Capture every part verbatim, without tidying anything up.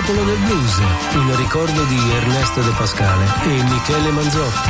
Popolo del Blues, in ricordo di Ernesto De Pascale e Michele Manzotti.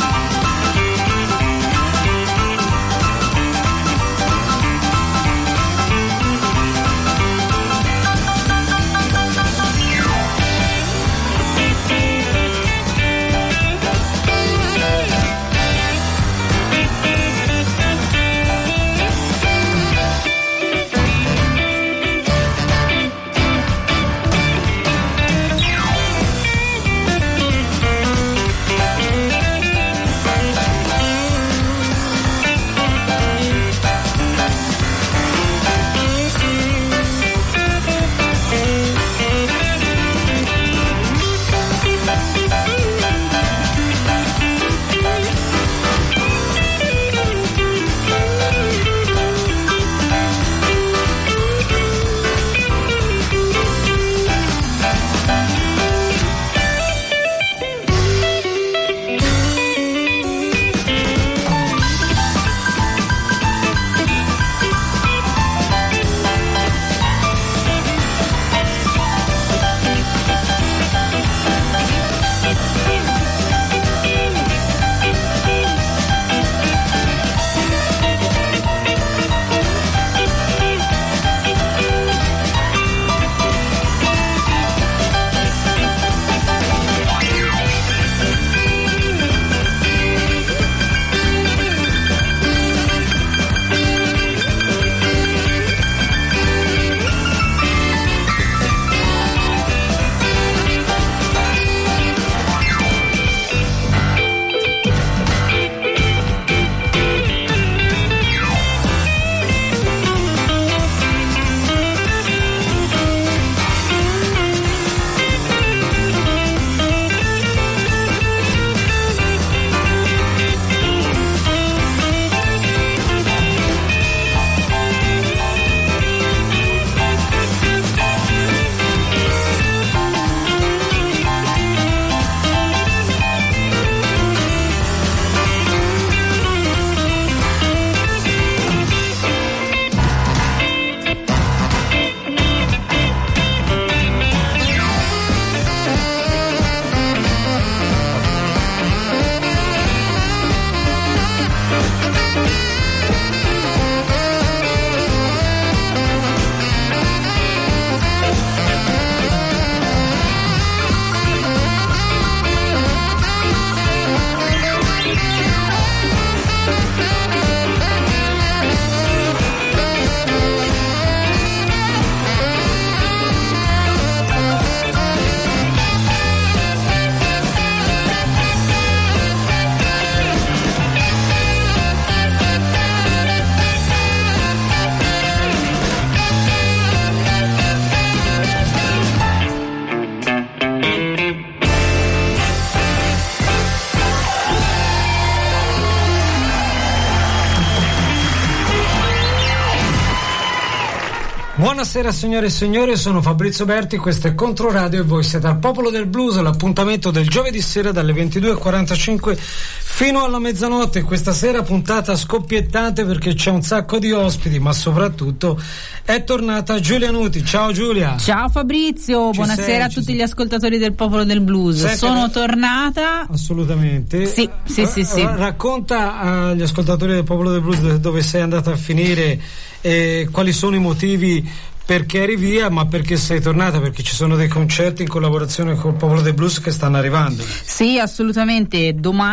Buonasera signore e signori, sono Fabrizio Berti, questo è Controradio e voi siete al Popolo del Blues, l'appuntamento del giovedì sera dalle ventidue e quarantacinque fino alla mezzanotte. Questa sera puntata scoppiettate perché c'è un sacco di ospiti, ma soprattutto è tornata Giulia Nuti. Ciao Giulia. Ciao Fabrizio, Ci buonasera sei, a tutti sei. gli ascoltatori del Popolo del Blues. Senti, sono tornata. Assolutamente. Sì, sì, sì, sì. Racconta agli ascoltatori del Popolo del Blues dove sei andata a finire e quali sono i motivi perché eri via, ma perché sei tornata, perché ci sono dei concerti in collaborazione col Popolo del Blues che stanno arrivando. Sì, assolutamente.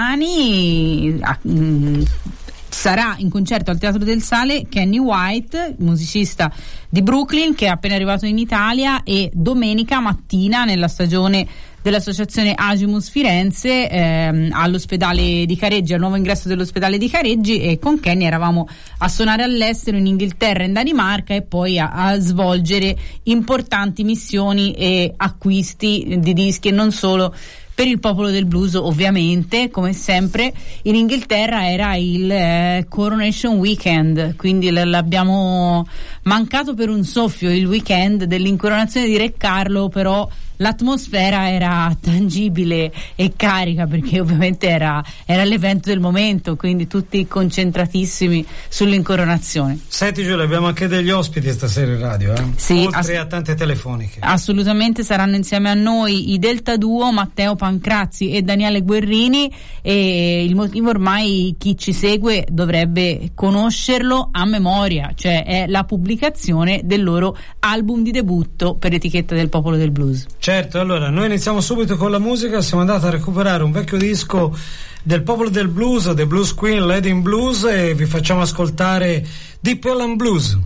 Domani ah, mh, sarà in concerto al Teatro del Sale Kenny White, musicista di Brooklyn che è appena arrivato in Italia, e domenica mattina nella stagione dell'associazione Agimus Firenze ehm, all'ospedale di Careggi, al nuovo ingresso dell'ospedale di Careggi, e con Kenny eravamo a suonare all'estero, in Inghilterra, in Danimarca, e poi a, a svolgere importanti missioni e acquisti di dischi, e non solo per il Popolo del Blues. Ovviamente, come sempre, in Inghilterra era il eh, Coronation Weekend, quindi l- l'abbiamo mancato per un soffio il weekend dell'incoronazione di Re Carlo, però l'atmosfera era tangibile e carica, perché ovviamente era, era l'evento del momento, quindi tutti concentratissimi sull'incoronazione. Senti Giulia, abbiamo anche degli ospiti stasera in radio, eh? Sì, oltre ass- a tante telefoniche. Assolutamente, saranno insieme a noi i Delta Duo, Matteo Pancrazzi e Daniele Guerrini, e il motivo ormai chi ci segue dovrebbe conoscerlo a memoria, cioè è la pubblicazione del loro album di debutto per etichetta del Popolo del Blues. Certo, allora noi iniziamo subito con la musica. Siamo andati a recuperare un vecchio disco del Popolo del Blues, The Blues Queen, Lady in Blues, e vi facciamo ascoltare Deep Ellum Blues.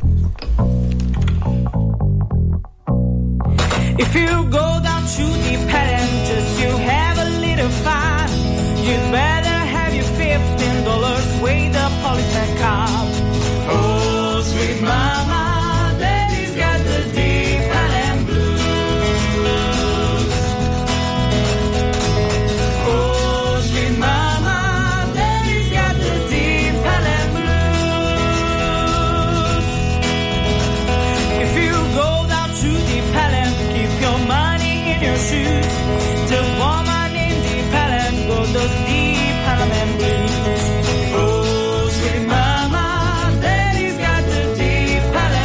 If you go down to Deep Ellum just you have a little fun, you'd better have your fifteen dollars with the policeman car. Oh, sweet mama, daddy's got the Deep Ellum Blues. Oh, sweet mama, daddy's got the Deep Ellum Blues. If you go down to Deep Ellum, keep your money in your shoes. The woman in Deep Ellum go those Deep Ellum Blues. Oh, sweet mama, daddy's got the Deep Ellum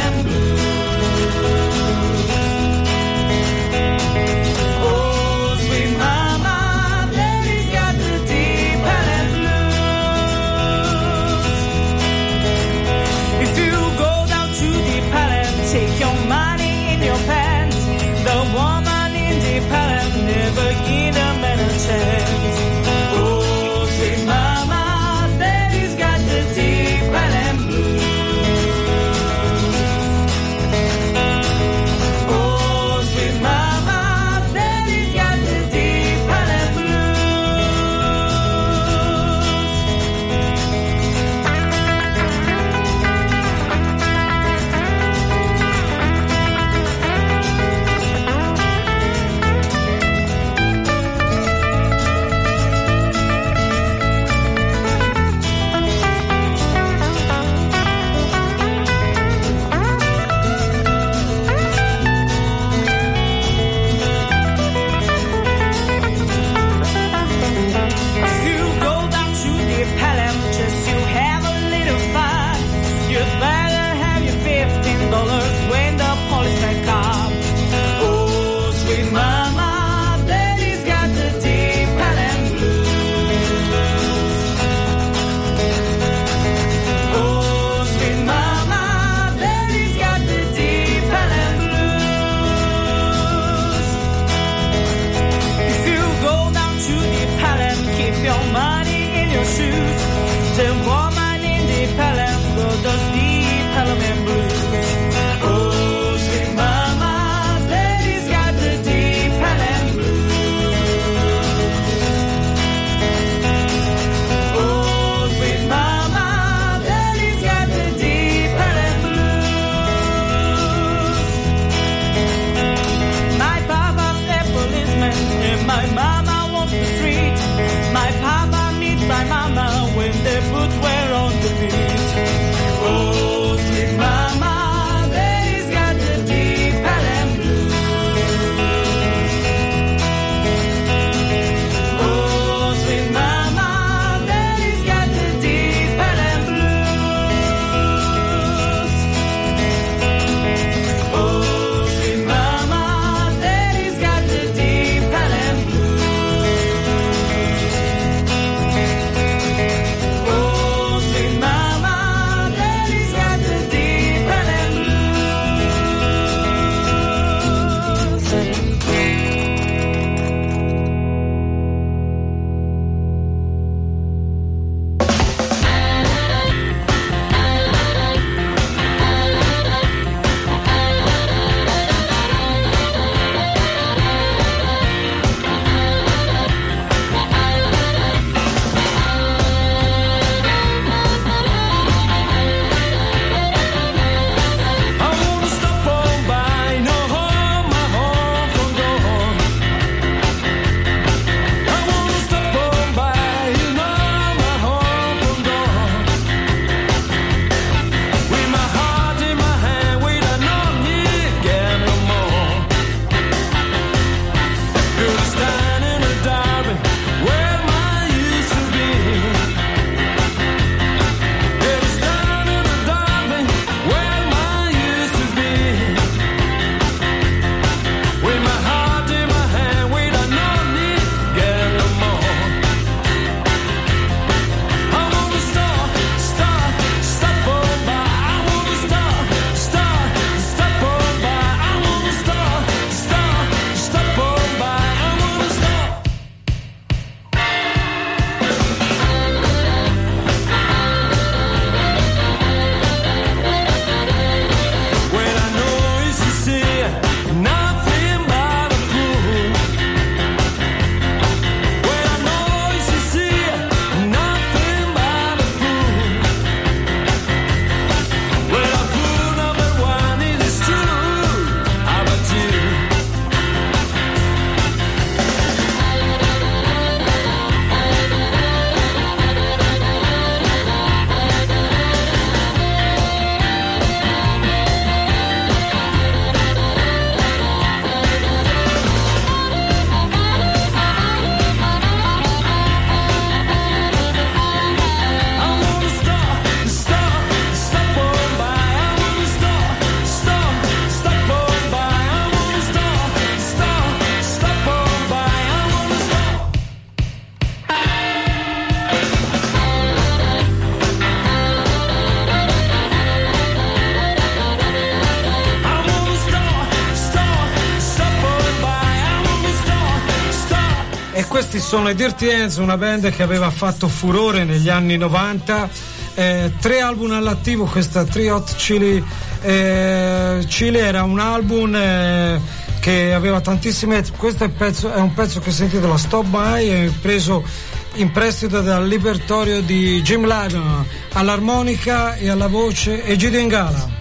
sono i Dirty Hands, una band che aveva fatto furore negli anni novanta, eh, tre album all'attivo. Questa Three Hot Chili eh, Chili era un album eh, che aveva tantissime. Questo è, pezzo, è un pezzo che si intitola Stop By, è preso in prestito dal libertorio di Jim Lydon, all'armonica e alla voce Egidio Ingala.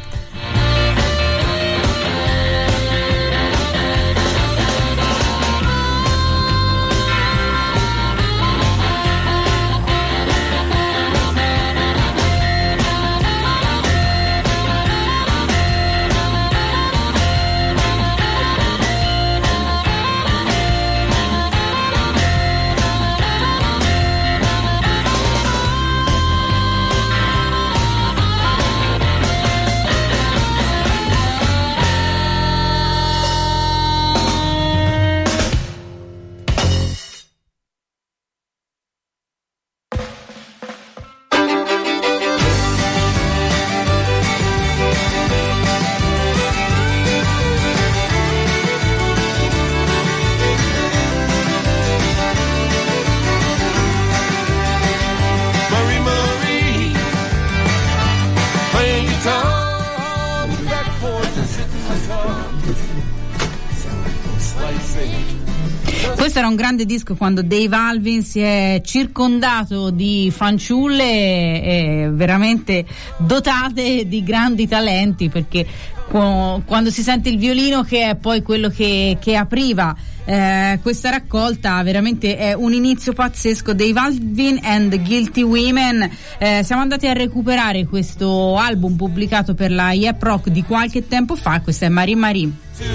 Questo era un grande disco quando Dave Alvin si è circondato di fanciulle eh, veramente dotate di grandi talenti, perché qu- quando si sente il violino, che è poi quello che, che apriva eh, questa raccolta, veramente è un inizio pazzesco. Dave Alvin and the Guilty Women. Eh, siamo andati a recuperare questo album pubblicato per la Yep Rock di qualche tempo fa. Questa è Marie Marie.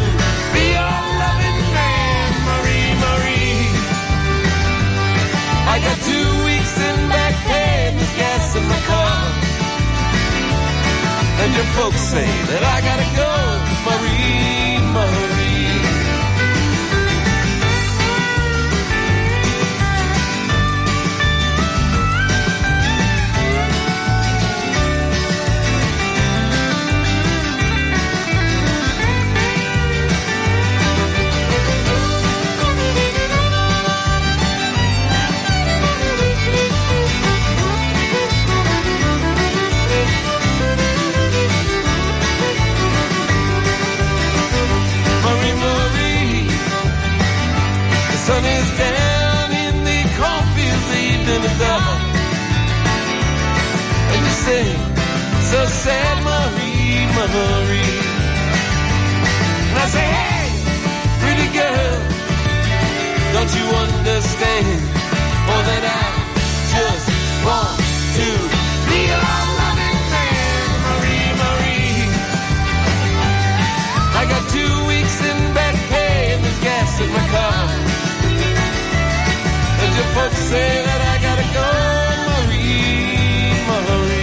I got two weeks in back pay and there's gas in my car. And your folks say that I gotta go, Marie, Marie. Sun is down in the cornfields, leaving the dark. And you sing so sad, Marie, Marie. And I say, hey, pretty girl, don't you understand? Or that I just want to be a loving man, Marie, Marie. I got two weeks in back pay and there's gas in my car. Your folks say that I gotta go, Marie, Marie.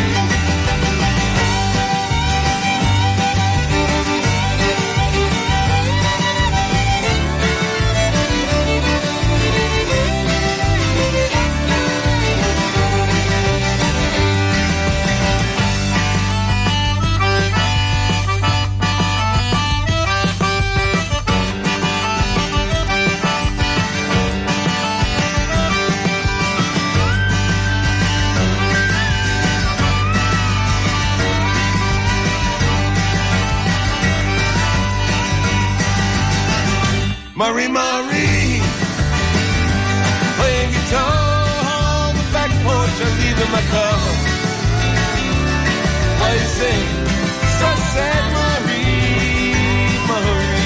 Marie, Marie, playing guitar on the back porch, I'm leaving my car. Why you sing so sad, Marie, Marie?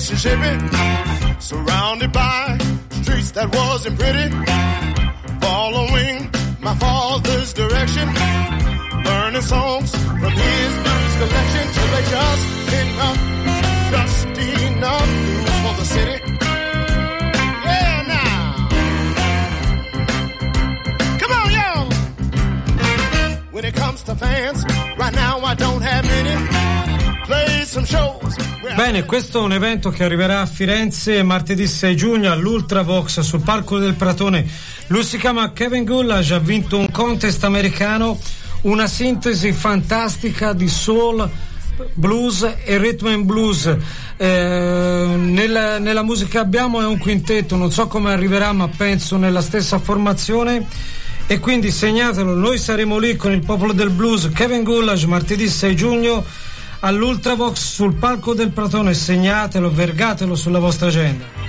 Mississippi, surrounded by streets that wasn't pretty, following my father's direction, learning songs from his blues collection till they just enough, just enough blues for the city. Yeah, now, come on, yo. When it comes to fans, right now I don't have many. Play some shows. Bene, questo è un evento che arriverà a Firenze martedì sei giugno all'Ultravox sul palco del Pratone. Lui si chiama Kevin Gullage, ha vinto un contest americano, una sintesi fantastica di soul, blues e rhythm and blues. Eh, nella, nella musica che abbiamo è un quintetto, non so come arriverà, ma penso nella stessa formazione. E quindi segnatelo, noi saremo lì con il popolo del blues. Kevin Gullage martedì sei giugno all'Ultravox sul palco del Pratone, segnatelo, vergatelo sulla vostra agenda.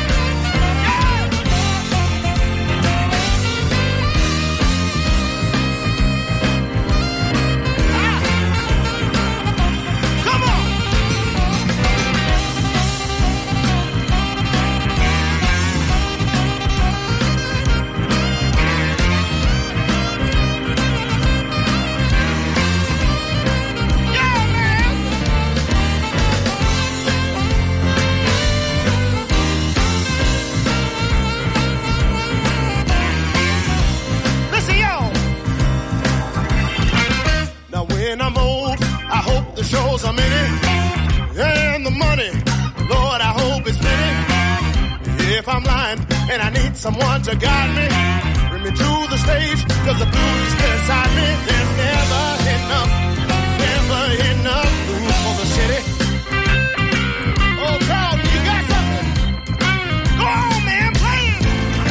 Someone to guide me, bring me to the stage, cause the blues is inside me. There's never enough, never enough blues for the city. Oh, Carl, you got something? Go on, man, play it.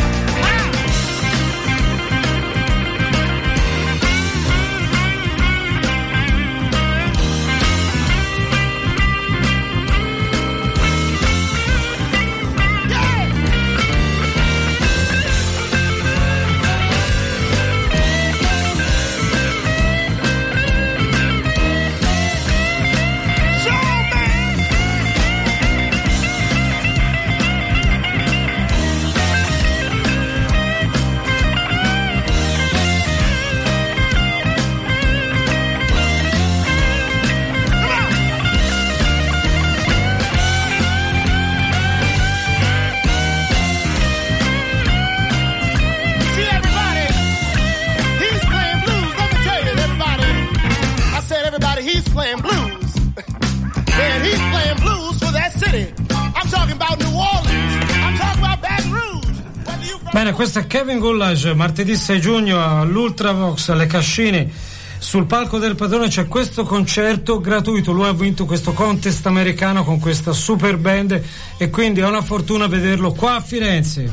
Bene, questo è Kevin Gullage, martedì sei giugno all'Ultravox, alle Cascine, sul palco del Pratone c'è questo concerto gratuito. Lui ha vinto questo contest americano con questa super band e quindi è una fortuna vederlo qua a Firenze.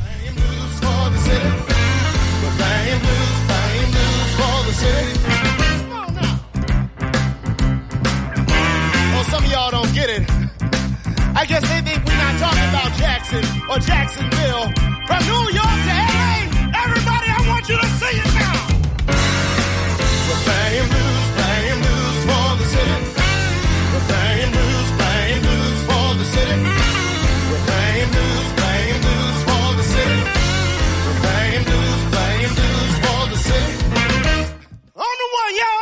I guess they think we're not talking about Jackson or Jacksonville. From New York to L A, everybody, I want you to sing it now. We're playing blues, playing blues for the city. We're playing blues, playing blues for the city. We're playing blues, playing blues for the city. We're playing blues, playing blues for the city. On the one, yo!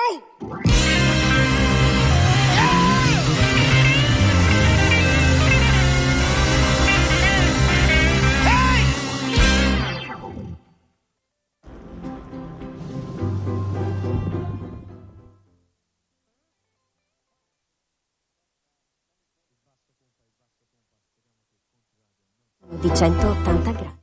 Di centottanta gradi.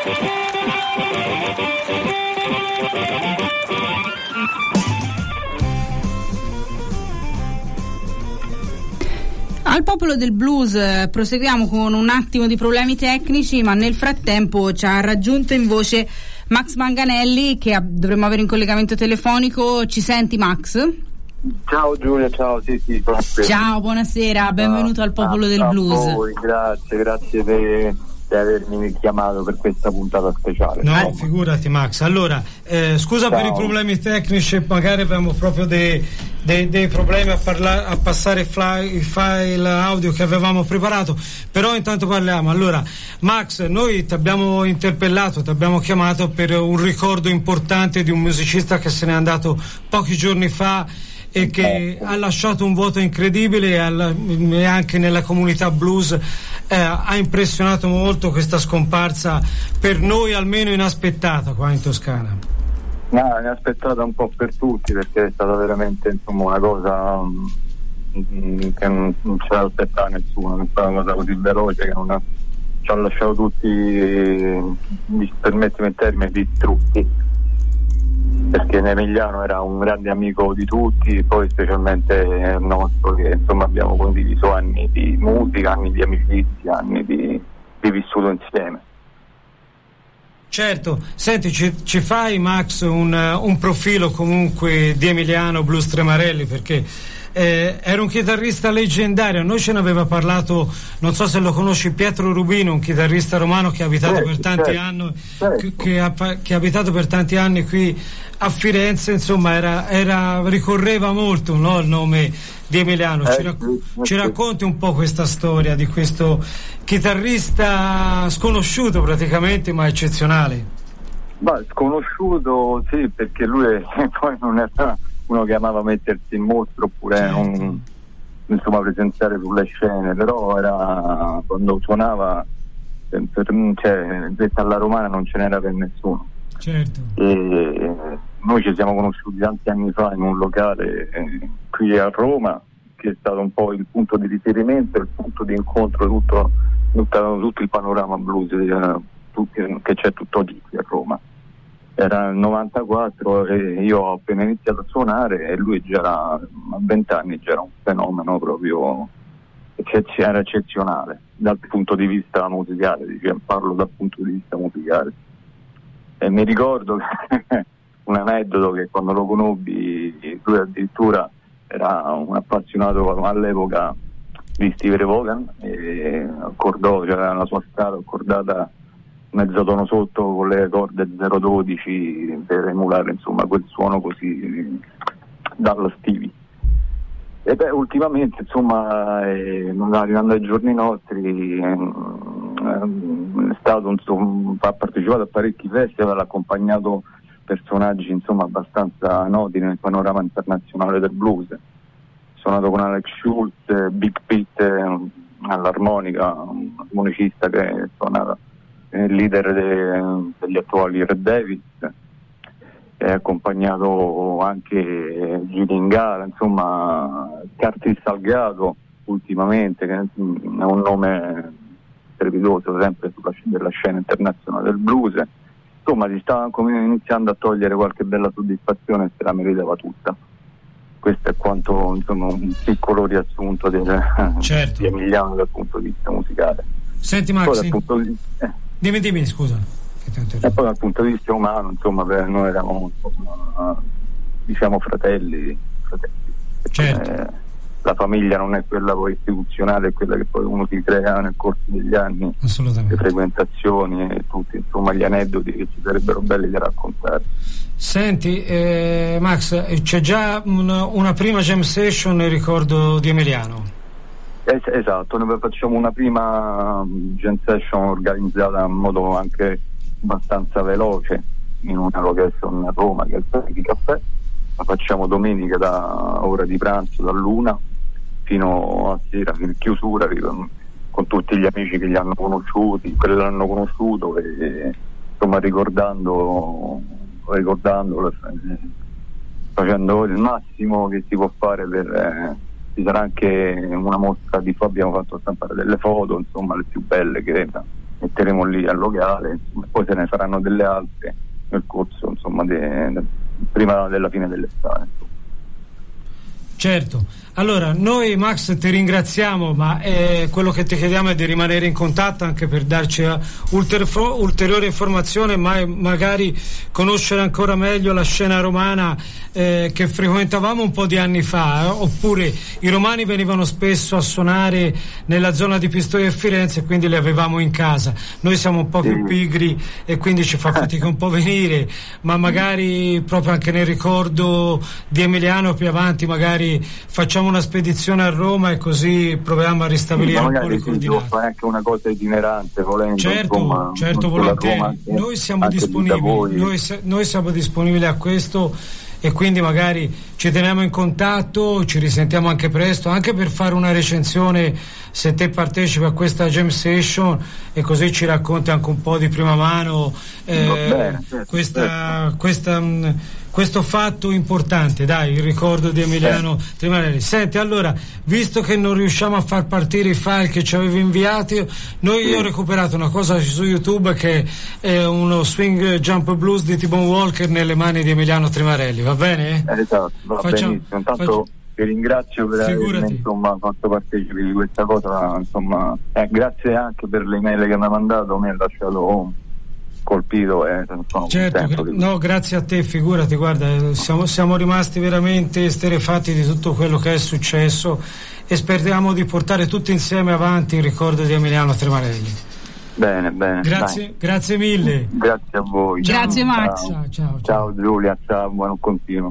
Al Popolo del Blues eh, proseguiamo con un attimo di problemi tecnici, ma nel frattempo ci ha raggiunto in voce Max Manganelli, che a- dovremmo avere in collegamento telefonico. Ci senti, Max? Ciao Giulia, ciao, sì, sì, buonasera. Ciao, buonasera, benvenuto al Popolo a, del a Blues. Voi, grazie, grazie per, per avermi chiamato per questa puntata speciale. No, Insomma. figurati Max. Allora, eh, scusa Ciao. per i problemi tecnici, magari abbiamo proprio dei, dei, dei problemi a, parla- a passare i fly- i file audio che avevamo preparato, però intanto parliamo. Allora, Max, noi ti abbiamo interpellato, ti abbiamo chiamato per un ricordo importante di un musicista che se n'è andato pochi giorni fa e che ha lasciato un vuoto incredibile e, alla, e anche nella comunità blues eh, ha impressionato molto questa scomparsa, per noi almeno inaspettata qua in Toscana. No, ne aspettata un po' per tutti, perché è stata veramente, insomma, una cosa mm, che non, non ce l'aspettava nessuno, è stata una cosa così veloce che non ha, ci ha lasciato tutti, mi permettimi il termine, distrutti, perché Emiliano era un grande amico di tutti, poi specialmente nostro, che insomma abbiamo condiviso anni di musica, anni di amicizia, anni di, di vissuto insieme. Certo, senti, ci, ci fai Max un, un profilo comunque di Emiliano Blues Tremarelli, perché eh, era un chitarrista leggendario. Noi ce ne aveva parlato, non so se lo conosci, Pietro Rubino, un chitarrista romano che ha abitato certo, per tanti certo, anni certo. che, che, ha, che ha abitato per tanti anni qui a Firenze, insomma era, era ricorreva molto, no, il nome di Emiliano. Ci, Eh, rac- sì, sì, ci sì. racconti un po' questa storia di questo chitarrista sconosciuto praticamente, ma eccezionale? Ma sconosciuto sì, perché lui è, poi non era uno che amava mettersi in mostra oppure Certo. non, insomma, presenziare sulle scene, però era, quando suonava, per, cioè, detta alla romana, non ce n'era per nessuno. Certo. E noi ci siamo conosciuti tanti anni fa in un locale eh, qui a Roma, che è stato un po' il punto di riferimento, il punto di incontro, tutto, tutto, tutto il panorama blues eh, tutti, che c'è tutt'oggi qui a Roma. Era il novantaquattro e io ho appena iniziato a suonare e lui già era, a vent'anni già era un fenomeno proprio, era eccezionale dal punto di vista musicale, diciamo, parlo dal punto di vista musicale. E mi ricordo che un aneddoto, che quando lo conobbi lui addirittura era un appassionato all'epoca di Stevie Ray Vaughan e accordò, c'era cioè la sua scala accordata mezzo tono sotto con le corde zero dodici per emulare insomma quel suono così dalla Stevie. E beh, ultimamente insomma eh, arrivando ai giorni nostri eh, è stato insomma, ha partecipato a parecchi festival, ha accompagnato personaggi insomma abbastanza noti nel panorama internazionale del blues. Suonato con Alex Schultz, Big Pete eh, all'armonica, un armonicista che suona il leader de, degli attuali Red Devils, è accompagnato anche Gigi Ingala, insomma Curtis Salgado ultimamente, che è un nome strepitoso sempre sulla della scena internazionale del blues. Insomma si stava iniziando a togliere qualche bella soddisfazione e se la meritava tutta. Questo è quanto, insomma, un piccolo riassunto del, certo. di Emiliano dal punto di vista musicale. Senti Max, poi, dal punto di, eh. dimmi dimmi scusa. E poi dal punto di vista umano, insomma, per noi eravamo insomma, diciamo fratelli, fratelli. Certo. Eh, la famiglia non è quella poi istituzionale, è quella che poi uno si crea nel corso degli anni, assolutamente, le frequentazioni e tutti insomma gli aneddoti che ci sarebbero belli da raccontare. Senti eh, Max, c'è già una, una prima jam session nel ricordo di Emiliano? Es- esatto, noi facciamo una prima jam session organizzata in modo anche abbastanza veloce in una location a Roma che è il Parco di Caffè. La facciamo domenica da ora di pranzo, dall'una fino a sera, fino a chiusura, con, con tutti gli amici che li hanno conosciuti, quelli che l'hanno conosciuto e insomma ricordando ricordandolo, facendo il massimo che si può fare per eh, ci sarà anche una mostra di, abbiamo fatto stampare delle foto insomma le più belle che metteremo lì al locale, poi se ne saranno delle altre nel corso, insomma, de, de, prima della fine dell'estate. Certo, allora noi Max ti ringraziamo, ma eh, quello che ti chiediamo è di rimanere in contatto anche per darci uh, ulter- ulteriore informazione, ma magari conoscere ancora meglio la scena romana eh, che frequentavamo un po' di anni fa, eh? Oppure i romani venivano spesso a suonare nella zona di Pistoia e Firenze e quindi li avevamo in casa. Noi siamo un po' più pigri e quindi ci fa fatica un po' venire, ma magari proprio anche nel ricordo di Emiliano più avanti magari facciamo una spedizione a Roma e così proviamo a ristabilire sì, un po' le coordinate. Fare anche una cosa itinerante, volendo, certo, insomma, certo, volentieri. Roma, noi siamo disponibili, noi, noi siamo disponibili a questo e quindi magari ci teniamo in contatto, ci risentiamo anche presto, anche per fare una recensione se te partecipi a questa jam session e così ci racconti anche un po' di prima mano eh, bene, certo, questa, certo. questa mh, questo fatto importante, dai, il ricordo di Emiliano eh. Trimarelli. Senti, allora, visto che non riusciamo a far partire i file che ci avevi inviati, noi io ho recuperato una cosa su YouTube che è uno swing jump blues di T-Bone Walker nelle mani di Emiliano Trimarelli, va bene? Eh, esatto, va facciamo, benissimo. Intanto facciamo... ti ringrazio per avermi, insomma, fatto partecipi di questa cosa, insomma, eh, grazie anche per le email che mi ha mandato, mi ha lasciato colpito e sono certo, gra- no, grazie a te, figurati, guarda, siamo, siamo rimasti veramente esterefatti di tutto quello che è successo e speriamo di portare tutti insieme avanti il ricordo di Emiliano Trimarelli. Bene, bene. Grazie, dai. Grazie mille. Grazie a voi. Grazie ciao. Max. Ciao, ciao, ciao. Ciao Giulia, ciao, buon continuo.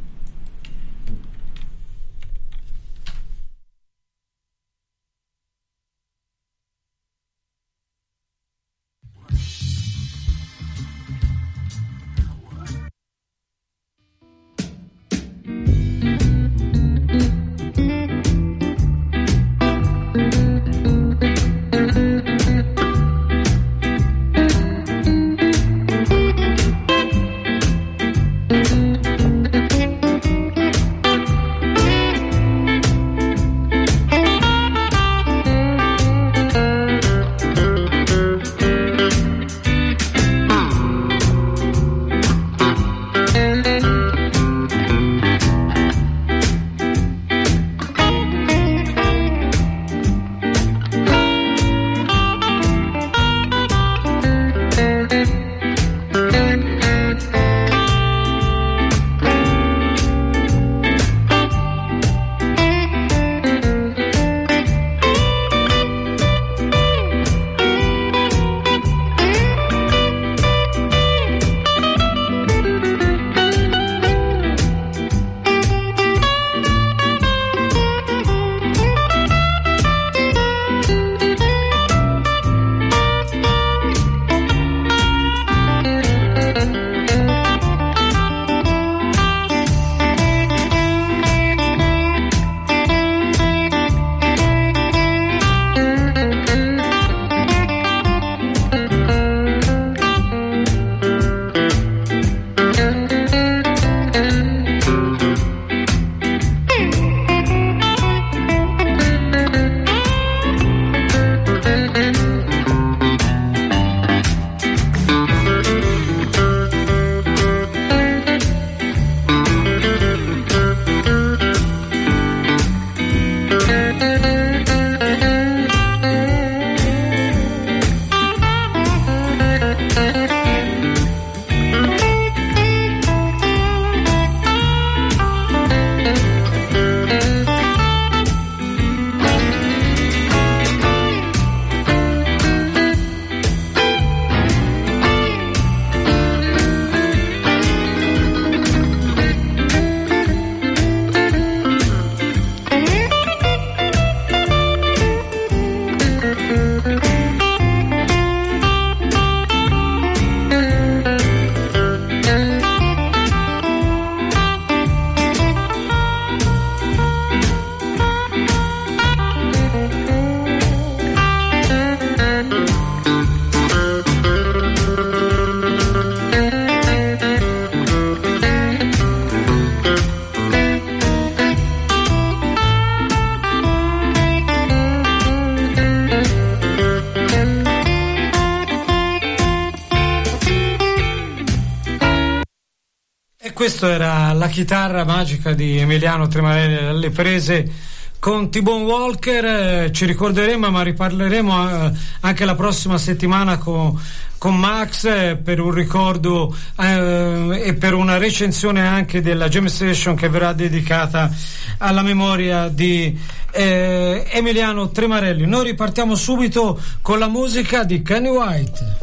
E questo era la chitarra magica di Emiliano Tremarelli alle prese con T-Bone Walker. Eh, ci ricorderemo, ma riparleremo eh, anche la prossima settimana con, con Max eh, per un ricordo eh, e per una recensione anche della Jam Session che verrà dedicata alla memoria di eh, Emiliano Tremarelli. Noi ripartiamo subito con la musica di Kenny White.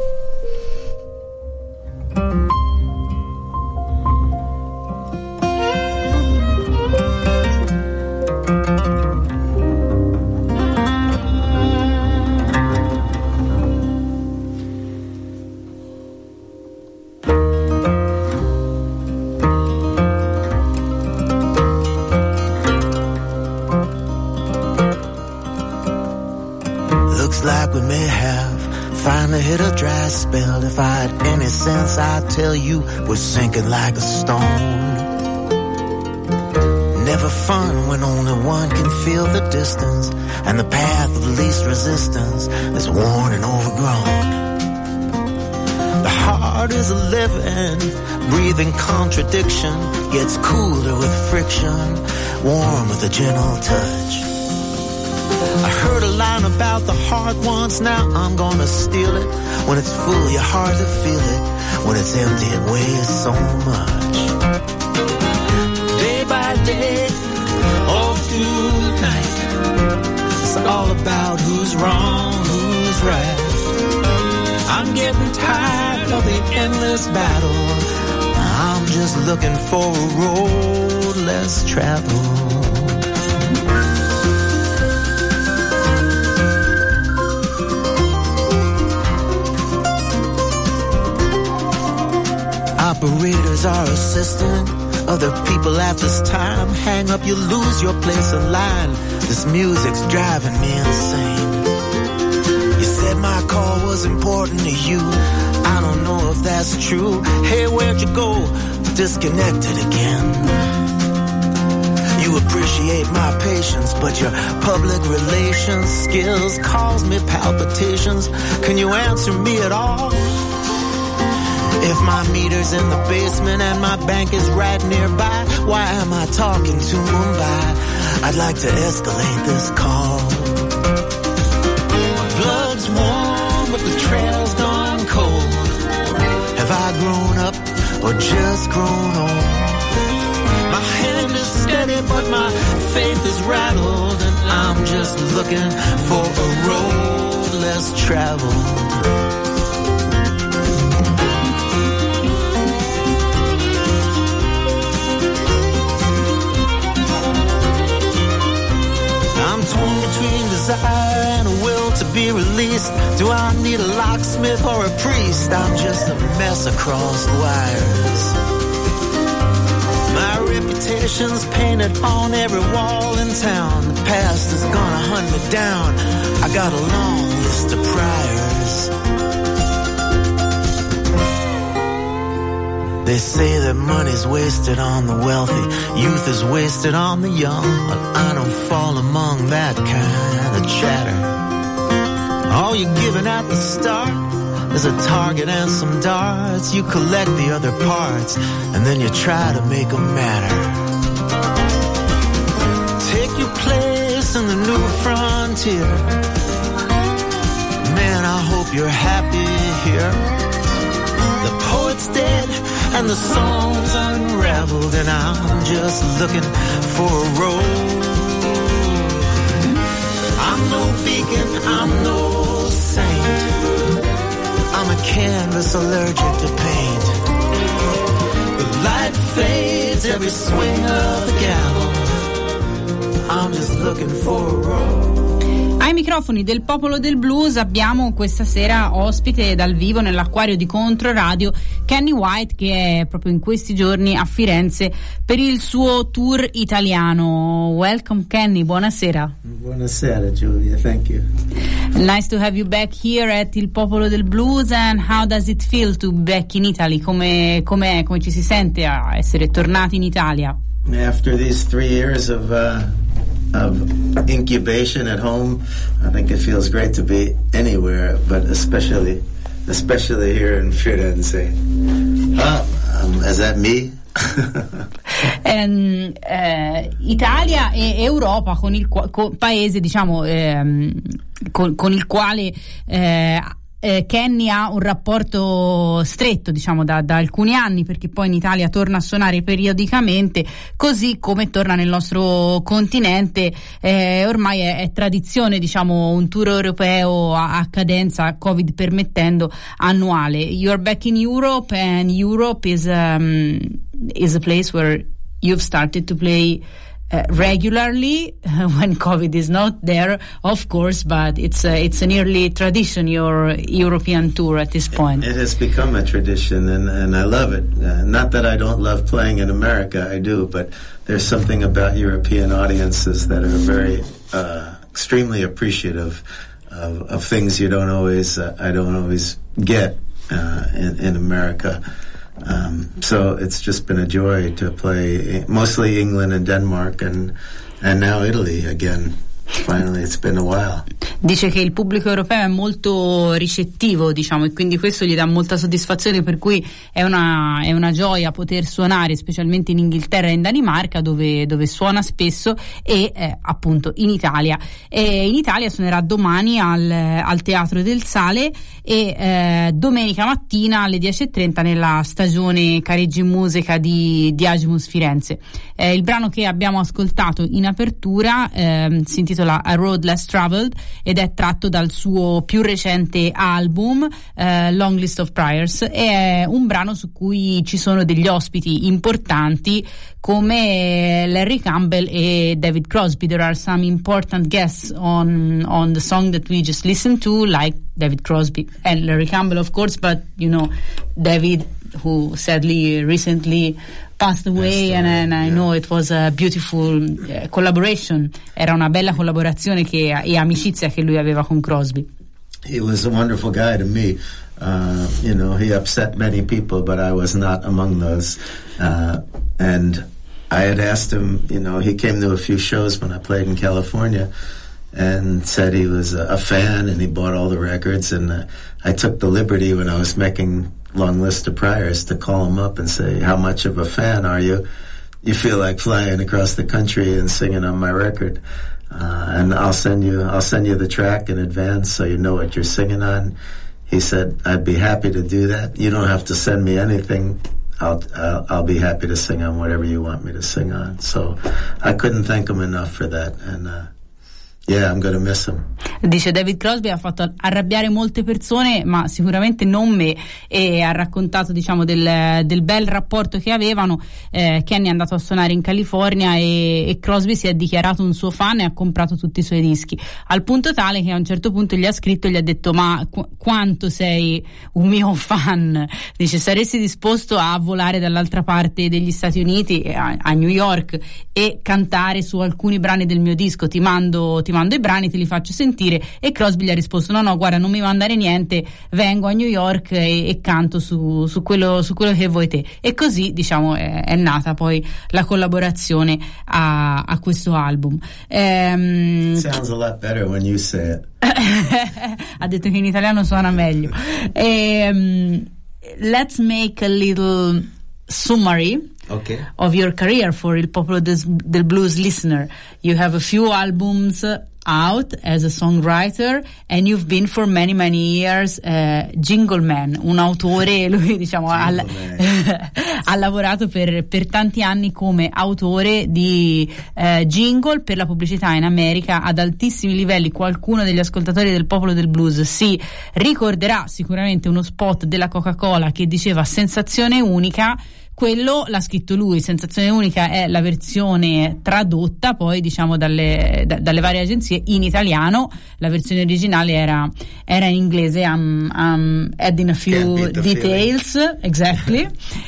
Like we may have finally hit a dry spell. If I had any sense, I'd tell you we're sinking like a stone. Never fun when only one can feel the distance, and the path of least resistance is worn and overgrown. The heart is a living, breathing contradiction, gets cooler with friction, warm with a gentle touch. I heard a line about the heart once, now I'm gonna steal it. When it's full, you're hard to feel it. When it's empty, it weighs so much. Day by day, all through the night, it's all about who's wrong, who's right. I'm getting tired of the endless battle. I'm just looking for a road less traveled. Operators are assisting other people at this time. Hang up, you lose your place in line. This music's driving me insane. You said my call was important to you. I don't know if that's true. Hey, where'd you go? Disconnected again. You appreciate my patience, but your public relations skills cause me palpitations. Can you answer me at all? If my meter's in the basement and my bank is right nearby, why am I talking to Mumbai? I'd like to escalate this call. My blood's warm, but the trail's gone cold. Have I grown up or just grown old? My hand is steady, but my faith is rattled, and I'm just looking for a road less traveled. Torn between desire and a will to be released. Do I need a locksmith or a priest? I'm just a mess across the wires. My reputation's painted on every wall in town. The past is gonna hunt me down. I got a long list of priors. They say that money's wasted on the wealthy, youth is wasted on the young, but I don't fall among that kind of chatter. All you're giving at the start is a target and some darts. You collect the other parts, and then you try to make them matter. Take your place in the new frontier. Man, I hope you're happy here. The poet's dead and the song's unraveled, and I'm just looking for a road. I'm no beacon, I'm no saint. I'm a canvas allergic to paint. The light fades every swing of the gavel. I'm just looking for a road. Ai microfoni del Popolo del Blues abbiamo questa sera ospite dal vivo nell'acquario di Controradio Kenny White, che è proprio in questi giorni a Firenze per il suo tour italiano. Welcome Kenny, buonasera. Buonasera Giulia, thank you. Nice to have you back here at Il Popolo del Blues, and how does it feel to be back in Italy? Come, come, come ci si sente a essere tornati in Italia? After these three years of uh, of incubation at home, I think it feels great to be anywhere, but especially especially here in Firenze. Ah, um, is that me? ehm, eh, Italia e Europa con il con, paese diciamo ehm, con, con il quale eh, Eh, Kenny ha un rapporto stretto, diciamo, da, da alcuni anni, perché poi in Italia torna a suonare periodicamente, così come torna nel nostro continente. Eh, ormai è, è tradizione, diciamo, un tour europeo a, a cadenza, Covid permettendo, annuale. You're back in Europe, and Europe is um, is a place where you've started to play Uh, regularly uh, when COVID is not there, of course, but it's uh, it's an yearly tradition, your European tour at this point. It, it has become a tradition, and, and I love it. Uh, not that I don't love playing in America, I do, but there's something about European audiences that are very uh, extremely appreciative of, of things you don't always uh, I don't always get uh, in, in America. Um, so it's just been a joy to play mostly England and Denmark and and now Italy again. Finally, it's been a while. Dice che il pubblico europeo è molto ricettivo, diciamo, e quindi questo gli dà molta soddisfazione, per cui è una, è una gioia poter suonare, specialmente in Inghilterra e in Danimarca, dove, dove suona spesso, e eh, appunto in Italia. E in Italia suonerà domani al, al Teatro del Sale e eh, domenica mattina alle dieci e trenta nella stagione Careggi Musica di, di Agimus Firenze. Eh, il brano che abbiamo ascoltato in apertura eh, si intitola A Road Less Traveled ed è tratto dal suo più recente album eh, Long List of Priors, e è un brano su cui ci sono degli ospiti importanti come Larry Campbell e David Crosby. There are some important guests on on the song that we just listened to, like David Crosby and Larry Campbell, of course, but you know, David, who sadly recently passed away, and, and I yeah. know it was a beautiful uh, collaboration. Era una bella collaborazione che, e amicizia che lui aveva con Crosby. He was a wonderful guy to me. Uh, you know, he upset many people, but I was not among those. Uh, and I had asked him, you know, he came to a few shows when I played in California and said he was a, a fan and he bought all the records. And uh, I took the liberty when I was making Long List of Priors to call him up and say, how much of a fan are you? You feel like flying across the country and singing on my record. Uh, and I'll send you, I'll send you the track in advance so you know what you're singing on. He said, I'd be happy to do that. You don't have to send me anything. I'll, I'll, I'll be happy to sing on whatever you want me to sing on. So I couldn't thank him enough for that. And, uh, yeah, I'm gonna miss him. Dice David Crosby ha fatto arrabbiare molte persone, ma sicuramente non me, e ha raccontato, diciamo, del, del bel rapporto che avevano. eh, Kenny è andato a suonare in California e, e Crosby si è dichiarato un suo fan e ha comprato tutti i suoi dischi, al punto tale che a un certo punto gli ha scritto e gli ha detto: ma qu- quanto sei un mio fan, dice, saresti disposto a volare dall'altra parte degli Stati Uniti, a, a New York, e cantare su alcuni brani del mio disco, ti mando, ti mando i brani, te li faccio sentire. E Crosby gli ha risposto: no no, guarda, non mi mandare niente, vengo a New York e, e canto su, su, quello, su quello che vuoi te. E così, diciamo, è, è nata poi la collaborazione a, a questo album. ehm, Sounds a lot better when you say it. Ha detto che in italiano suona meglio. ehm, let's make a little summary Okay. of your career for Il Popolo del, del Blues listener. You have a few albums out as a songwriter, and you've been for many many years uh, Jingle Man, un autore. Lui, diciamo, ha, ha lavorato per, per tanti anni come autore di uh, jingle per la pubblicità in America ad altissimi livelli. Qualcuno degli ascoltatori del Popolo del Blues si ricorderà sicuramente uno spot della Coca-Cola che diceva sensazione unica. Quello l'ha scritto lui. Sensazione unica è la versione tradotta poi, diciamo, dalle, da, dalle varie agenzie in italiano. La versione originale era, era in inglese. I'm, I'm adding a few details, exactly.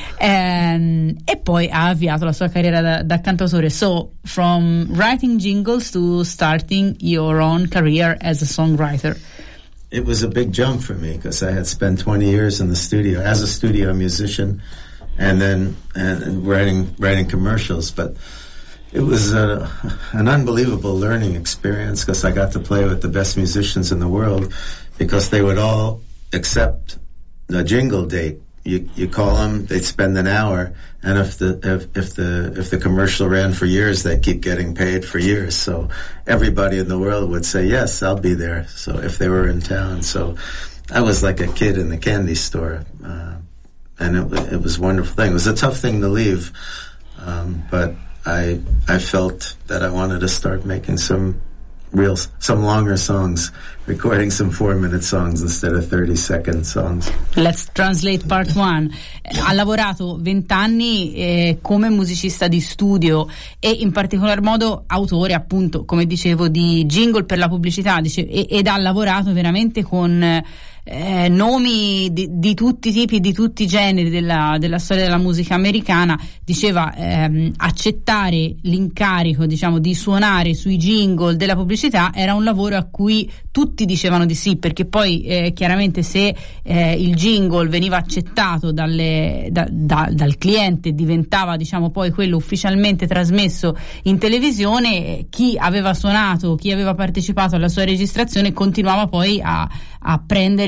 um, e poi ha avviato la sua carriera da, da cantautore. So, from writing jingles to starting your own career as a songwriter. It was a big jump for me because I had spent twenty years in the studio as a studio musician. And then and writing writing commercials, but it was a, an unbelievable learning experience because I got to play with the best musicians in the world because they would all accept a jingle date you you call them, they'd spend an hour, and if the if, if the if the commercial ran for years, they keep getting paid for years. So everybody in the world would say, yes, I'll be there. So if they were in town, so I was like a kid in the candy store, uh, and it, it was a wonderful thing. It was a tough thing to leave, um, but I I felt that I wanted to start making some real some longer songs, recording some four minute songs instead of thirty second songs. Let's translate part one. Ha lavorato vent'anni eh, come musicista di studio e in particolar modo autore, appunto, come dicevo, di jingle per la pubblicità, dice, e, ed ha lavorato veramente con Eh, nomi di, di tutti i tipi, di tutti i generi della, della storia della musica americana. Diceva ehm, accettare l'incarico, diciamo, di suonare sui jingle della pubblicità era un lavoro a cui tutti dicevano di sì, perché poi eh, chiaramente se eh, il jingle veniva accettato dalle, da, da, dal cliente, diventava, diciamo, poi quello ufficialmente trasmesso in televisione, chi aveva suonato, chi aveva partecipato alla sua registrazione continuava poi a, a prendere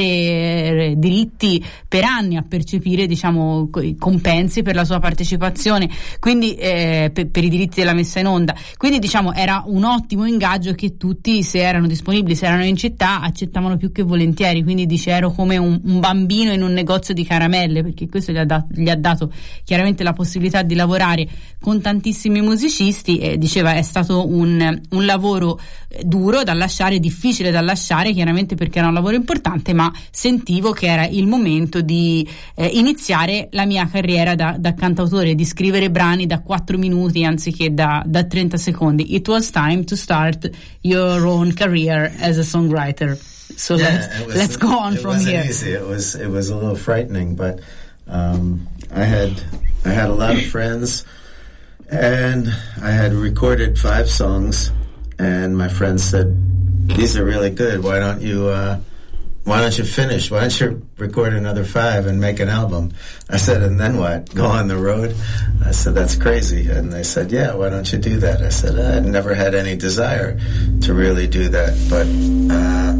diritti per anni, a percepire, diciamo, compensi per la sua partecipazione, quindi eh, per, per i diritti della messa in onda. Quindi, diciamo, era un ottimo ingaggio che tutti, se erano disponibili, se erano in città, accettavano più che volentieri. Quindi dice, ero come un, un bambino in un negozio di caramelle, perché questo gli ha, dat- gli ha dato chiaramente la possibilità di lavorare con tantissimi musicisti, e diceva è stato un, un lavoro duro da lasciare, difficile da lasciare, chiaramente perché era un lavoro importante, ma sentivo che era il momento di eh, iniziare la mia carriera da, da cantautore, di scrivere brani da quattro minuti anziché da, da trenta secondi. It was time to start your own career as a songwriter. So yeah, let's, was, let's go on it from here. Easy. It was it was a little frightening, but um, I had I had a lot of friends, and I had recorded five songs, and my friends said, "These are really good. Why don't you?" Uh, Why don't you finish? Why don't you record another five and make an album? I said, and then what? Go on the road? I said, that's crazy. And they said, yeah, why don't you do that? I said, I never had any desire to really do that. But uh,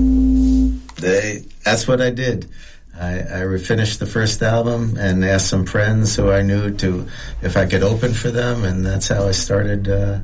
they, that's what I did. I, I finished the first album and asked some friends who I knew to, if I could open for them. And that's how I started uh,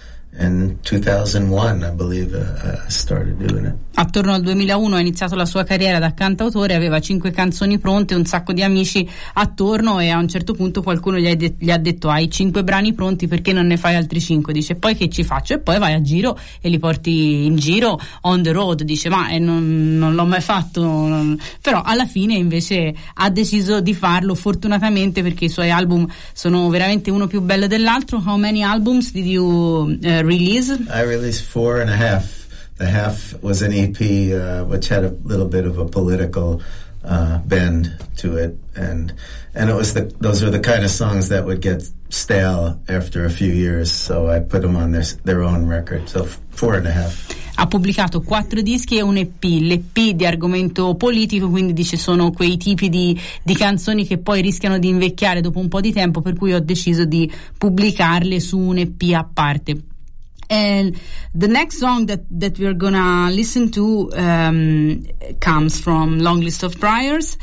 in two thousand one, I believe, uh, I started doing it. Attorno al duemilauno ha iniziato la sua carriera da cantautore, aveva cinque canzoni pronte, un sacco di amici attorno, e a un certo punto qualcuno gli ha, de- gli ha detto: hai cinque brani pronti, perché non ne fai altri cinque? Dice, poi che ci faccio? E poi vai a giro e li porti in giro on the road. Dice, ma eh, non, non l'ho mai fatto, non... però alla fine invece ha deciso di farlo, fortunatamente, perché i suoi album sono veramente uno più bello dell'altro. How many albums did you uh, release? I released four and a half. The half was an E P, uh, which had a little bit of a political uh, bend to it, and and it was the those are the kind of songs that would get stale after a few years. So I put them on their their own record. So four and a half. Ha pubblicato quattro dischi e un E P, l'E P di argomento politico, quindi dice sono quei tipi di, di canzoni che poi rischiano di invecchiare dopo un po' di tempo, per cui ho deciso di pubblicarle su un E P a parte. And the next song that, that we're gonna listen to um, comes from Long List of Prayers,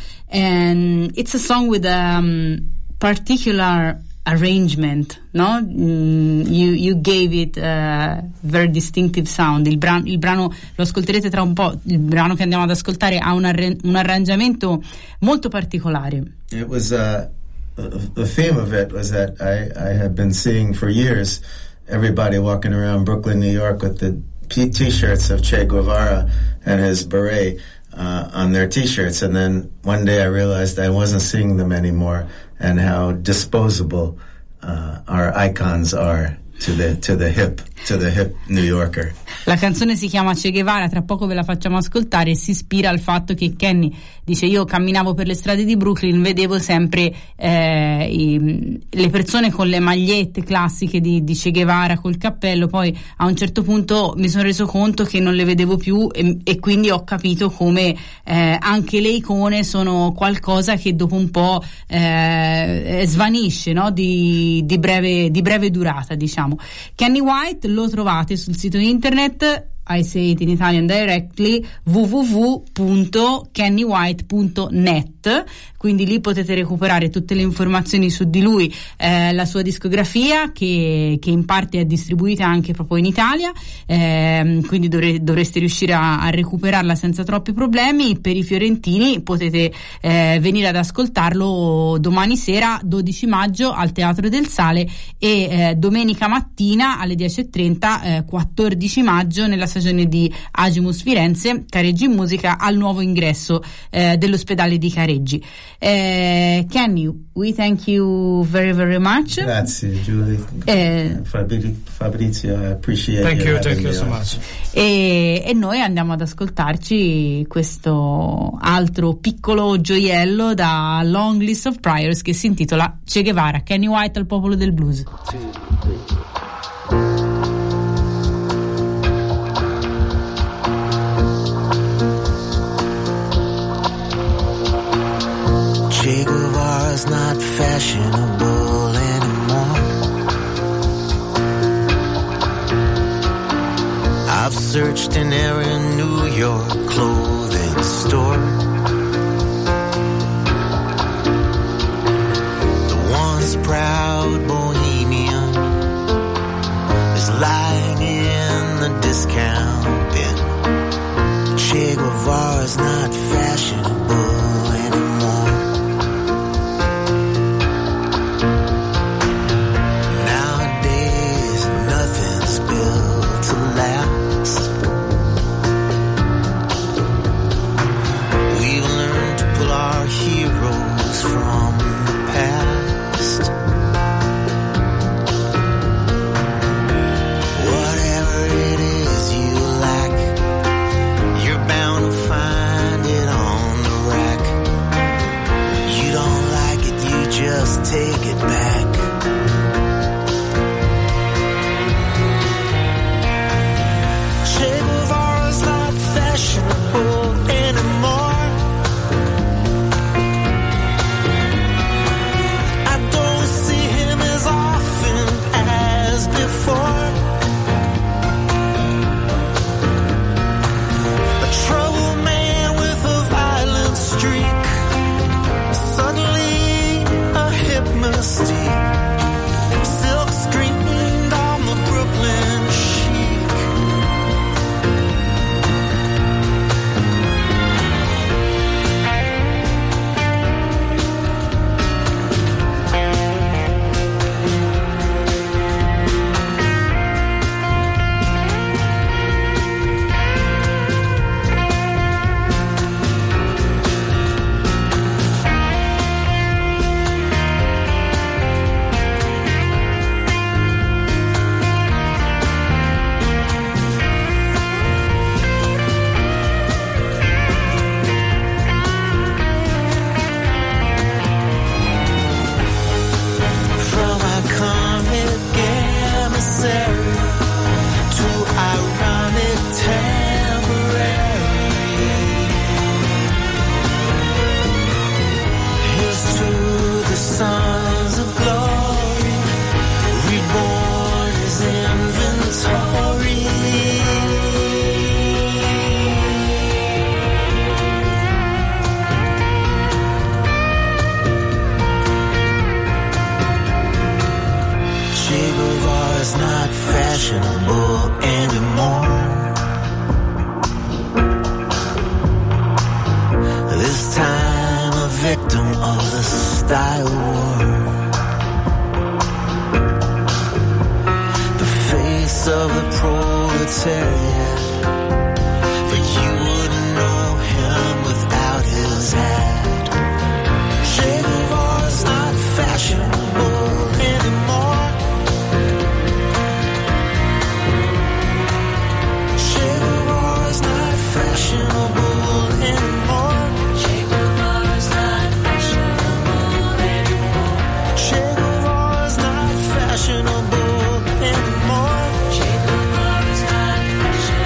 and it's a song with a um, particular arrangement, no? Mm, you, you gave it a very distinctive sound. Il, bran- il brano, lo ascolterete tra un po', il brano che andiamo ad ascoltare ha un, arre- un arrangiamento molto particolare. It was, uh, the theme of it was that I, I had been seeing for years everybody walking around Brooklyn, New York with the t- t-shirts of Che Guevara and his beret uh, on their t-shirts. And then one day I realized I wasn't seeing them anymore, and how disposable uh, our icons are to the to the hip to the hip New Yorker. La canzone si chiama Che Guevara, tra poco ve la facciamo ascoltare, e si ispira al fatto che Kenny dice: io camminavo per le strade di Brooklyn, vedevo sempre eh, i, le persone con le magliette classiche di, di Che Guevara col cappello, poi a un certo punto mi sono reso conto che non le vedevo più, e, e quindi ho capito come eh, anche le icone sono qualcosa che dopo un po' eh, svanisce, no? di, di, breve, di breve durata, diciamo. Kenny White lo trovate sul sito internet I say it in Italian directly, w w w punto kenny white punto net, quindi lì potete recuperare tutte le informazioni su di lui, eh, la sua discografia che, che in parte è distribuita anche proprio in Italia, eh, quindi dovre, dovreste riuscire a, a recuperarla senza troppi problemi. Per i fiorentini potete eh, venire ad ascoltarlo domani sera dodici maggio al Teatro del Sale e eh, domenica mattina alle dieci e trenta eh, quattordici maggio nella stagione di Agimus Firenze, Careggi in Musica, al nuovo ingresso eh, dell'ospedale di Careggi. eh, Kenny, we thank you very very much. Grazie Julie. eh, Fabri- Fabrizio, I appreciate thank you, you thank you me so on. much. e, e noi andiamo ad ascoltarci questo altro piccolo gioiello da Long List of Priors che si intitola Che Guevara, Kenny White al popolo del blues. Che Guevara's not fashionable anymore. I've searched in every New York clothing store. The once proud bohemian is lying in the discount bin. Che Guevara's not fashionable anymore. Nowadays nothing's built to last. We've learned to pull our heroes from the past. Whatever it is you lack, you're bound to find it on the rack. When you don't like it, you just take it back. Che Guevara's not fashionable anymore. I don't see him as often as before. A troubled man with a violent streak, suddenly a hip mystique, silk screened on the Brooklyn chic. From iconic emissary to ironic temporary, here's to the sons of glory, reborn as inventory. Che Guevara's not fashionable anymore. This time a victim of the style war. The face of the proletariat, but you wouldn't know him without his hat. Che Guevara's not fashionable anymore. Che Guevara's not fashionable anymore. Che Guevara's not fashionable anymore. Che Guevara's not fashionable anymore. Che Guevara's not fashionable.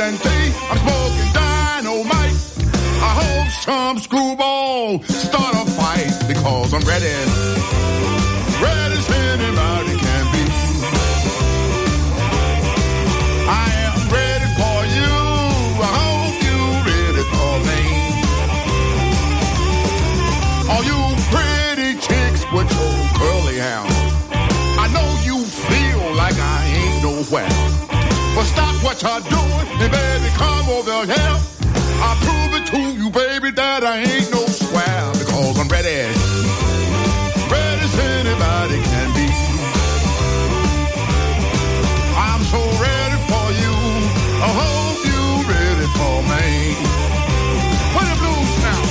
and T. I'm smoking dynamite. I hope some screwball start a fight because I'm ready. Ready as anybody can be. I am ready for you. I hope you're ready for me. All you pretty chicks with your curly hair, I know you feel like I ain't nowhere. But stop what you're doing and baby come over here. I'll prove it to you, baby, that I ain't no square because I'm ready. Ready as anybody can be. I'm so ready for you. I hope you're ready for me. Play the blues now.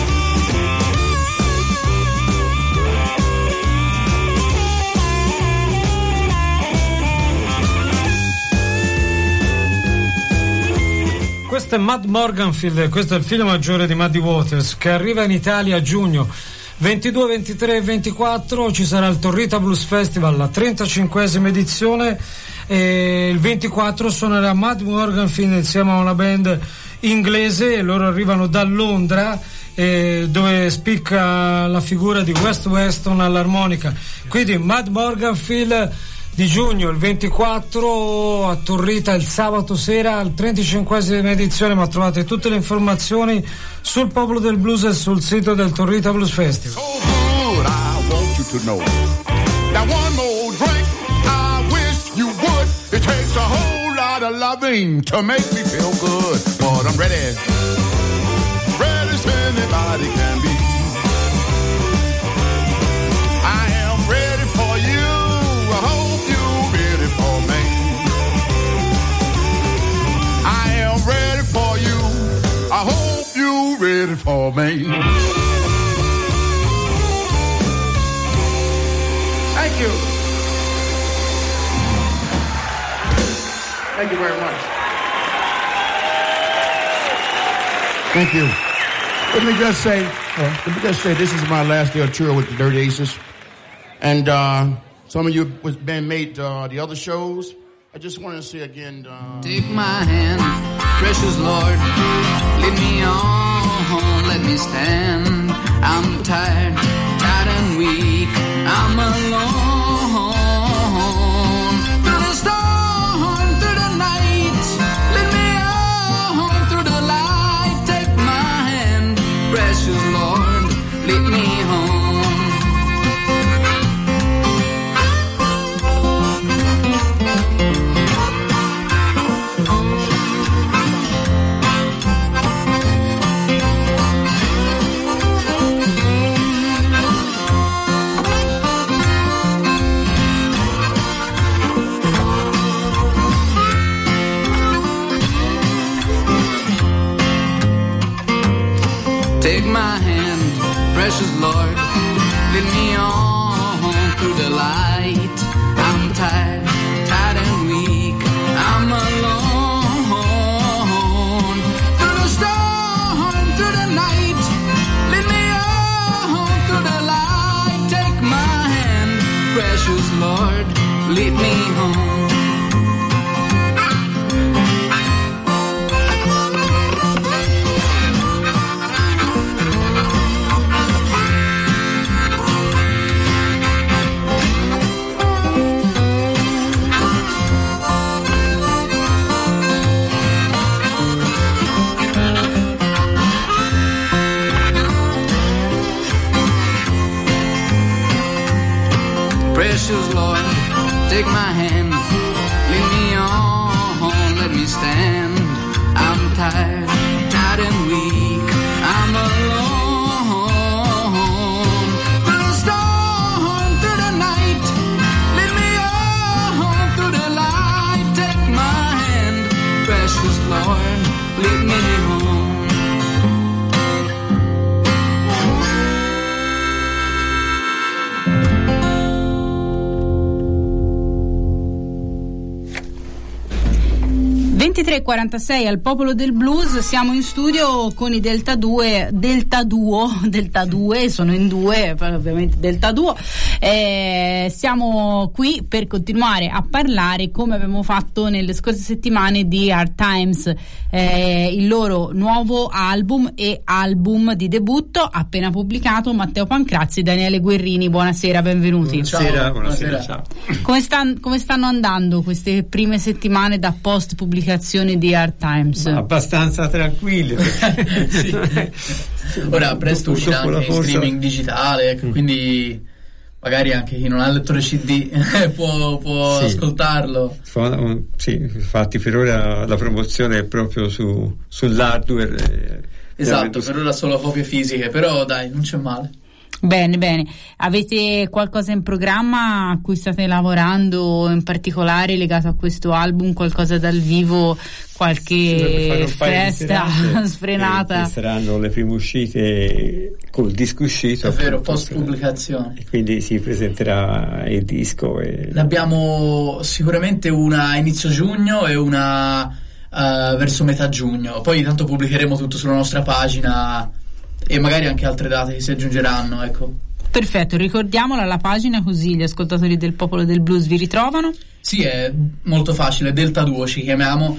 Questo è Mud Morganfield, questo è il figlio maggiore di Muddy Waters, che arriva in Italia a giugno ventidue, ventitré e ventiquattro. Ci sarà il Torrita Blues Festival, la trentacinquesima edizione, e il ventiquattro suonerà Mud Morganfield insieme a una band inglese. Loro arrivano da Londra, eh, dove spicca la figura di West Weston all'armonica. Quindi Mud Morganfield di giugno, il ventiquattro a Torrita, il sabato sera, al trentacinquesima edizione, ma trovate tutte le informazioni sul Popolo del Blues e sul sito del Torrita Blues Festival. So good, I want you to know. Now one more drink, I wish you would. It takes a whole lot of loving to make me feel good. But I'm ready, ready as anybody can be. I am ready for you. I hope you're ready for me. I am ready for you. I hope you're ready for me. Thank you. Thank you very much. Thank you. Let me just say, uh, let me just say, this is my last day of tour with the Dirty Aces, and uh, some of you was been made uh, the other shows. I just want to say again. Uh, Take my hand, precious Lord, lead me on, let me stand. I'm tired, tired and weak. I'm alone. Through the storm, through the night, lead me on through the light. Take my hand, precious Lord, lead me home. Take my hand, precious Lord, lead me on through the light. I'm tired, tired and weak. I'm alone. Through the storm, through the night, lead me on through the light. Take my hand, precious Lord, lead me home. Precious Lord, take my hand, lead me on, let me stand. I'm tired, tired and weak. I'm alone. Through the storm, through the night, lead me on through the light. Take my hand, precious Lord, lead me home. ventitré e quarantasei al Popolo del Blues, siamo in studio con i Delta due, Delta Duo, Delta due, sono in due, ovviamente Delta Duo, Eh, siamo qui per continuare a parlare, come abbiamo fatto nelle scorse settimane, di Hard Times, eh, il loro nuovo album e album di debutto appena pubblicato. Matteo Pancrazzi e Daniele Guerrini, buonasera, benvenuti. Buonasera, buonasera. Ciao. Come, stan, come stanno andando queste prime settimane da post pubblicazione di Hard Times? Ma abbastanza tranquille. Sì. Ora presto uscirà anche in streaming digitale, mm. quindi magari anche chi non ha il lettore C D può, può sì. ascoltarlo. Sì, infatti per ora la promozione è proprio su, sull'hardware. Esatto, per ora solo copie fisiche, però dai, non c'è male. Bene, bene. Avete qualcosa in programma a cui state lavorando, in particolare legato a questo album? Qualcosa dal vivo, qualche festa sfrenata? Ci saranno le prime uscite col disco uscito. È vero, post pubblicazione. E quindi si presenterà il disco. E... Ne abbiamo sicuramente una a inizio giugno e una uh, verso metà giugno. Poi tanto pubblicheremo tutto sulla nostra pagina e magari anche altre date che si aggiungeranno, ecco. Perfetto, ricordiamola la pagina, così gli ascoltatori del Popolo del Blues vi ritrovano. Sì, è molto facile, Delta Duo ci chiamiamo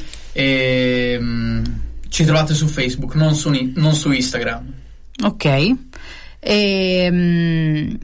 e um, ci trovate su Facebook, non su, non su Instagram. Ok. E, um,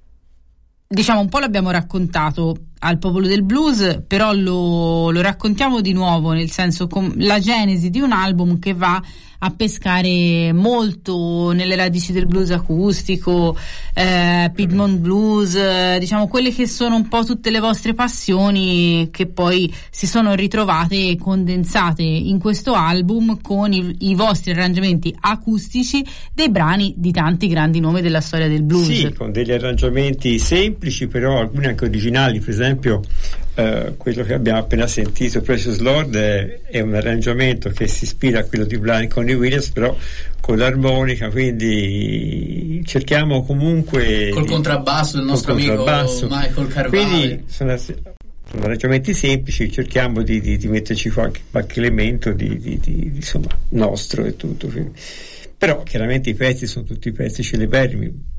diciamo un po' l'abbiamo raccontato al Popolo del Blues, però lo, lo raccontiamo di nuovo, nel senso com- la genesi di un album che va a pescare molto nelle radici del blues acustico, eh, Piedmont Blues, eh, diciamo quelle che sono un po' tutte le vostre passioni, che poi si sono ritrovate condensate in questo album con i, i vostri arrangiamenti acustici dei brani di tanti grandi nomi della storia del blues. Sì, con degli arrangiamenti semplici, però alcuni anche originali. Per esempio Uh, quello che abbiamo appena sentito, Precious Lord, è, è un arrangiamento che si ispira a quello di Blind Connie Williams, però con l'armonica, quindi cerchiamo comunque col contrabbasso del nostro amico Michael Carvalho. Quindi sono, sono arrangiamenti semplici, cerchiamo di, di, di metterci qualche, qualche elemento di, di, di, di, insomma, nostro e tutto. Però chiaramente i pezzi sono tutti pezzi celeberrimi,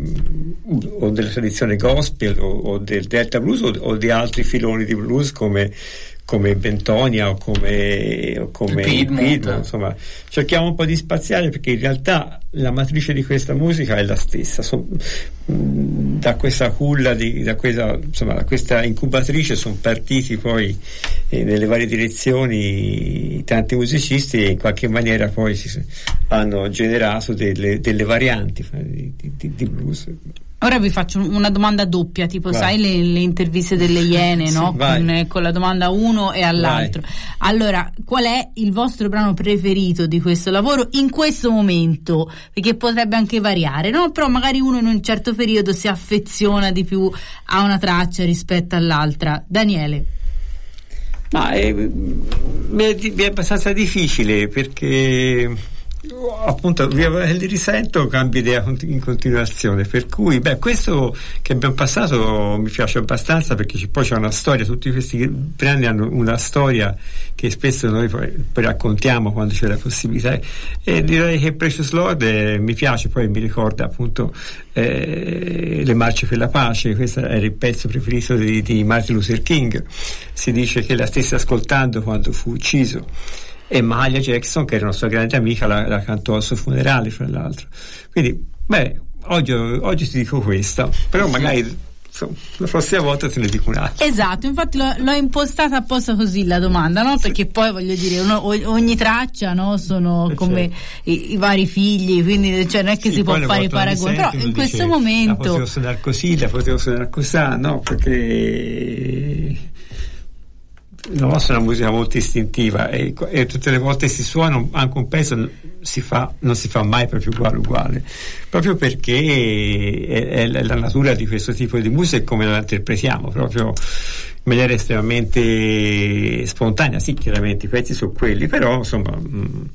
o della tradizione gospel o, o del Delta Blues o, o di altri filoni di blues come come Bentonia o come, o come Piedmont, insomma cerchiamo un po' di spaziare, perché in realtà la matrice di questa musica è la stessa. So, mh, da questa culla di, da questa, insomma, da questa incubatrice sono partiti poi eh, nelle varie direzioni tanti musicisti e in qualche maniera poi si hanno generato delle, delle varianti di, di, di blues. Ora vi faccio una domanda doppia, tipo vai. Sai le, le interviste delle Iene, no? Sì, con, con la domanda a uno e all'altro. Vai. Allora, qual è il vostro brano preferito di questo lavoro in questo momento? Perché potrebbe anche variare, no? Però magari uno in un certo periodo si affeziona di più a una traccia rispetto all'altra. Daniele? Ma è, è, è abbastanza difficile, perché appunto il risento cambia idea in continuazione, per cui beh, questo che abbiamo passato mi piace abbastanza, perché poi c'è una storia, tutti questi brani hanno una storia che spesso noi poi, poi raccontiamo quando c'è la possibilità, e direi che Precious Lord eh, mi piace, poi mi ricorda appunto eh, le marce per la pace. Questo era il pezzo preferito di, di Martin Luther King. Si dice che la stesse ascoltando quando fu ucciso, e Mahalia Jackson, che era una sua grande amica, la, la cantò al suo funerale, fra l'altro. Quindi beh, oggi, oggi ti dico questa, però magari insomma, la prossima volta te ne dico un'altra. Esatto, infatti l'ho, l'ho impostata apposta così la domanda, no? Perché sì. Poi voglio dire, uno, ogni traccia, no? Sono come certo. i, i vari figli, quindi cioè non è che sì, si può fare i paragoni, però in questo dice, momento la potevo suonare così, la potevo suonare così, no? Perché la nostra è una musica molto istintiva, e, e tutte le volte si suona anche un pezzo si fa, non si fa mai proprio uguale uguale, proprio perché è, è la natura di questo tipo di musica e come la interpretiamo, proprio in maniera estremamente spontanea. Sì, chiaramente i pezzi sono quelli, però insomma mh,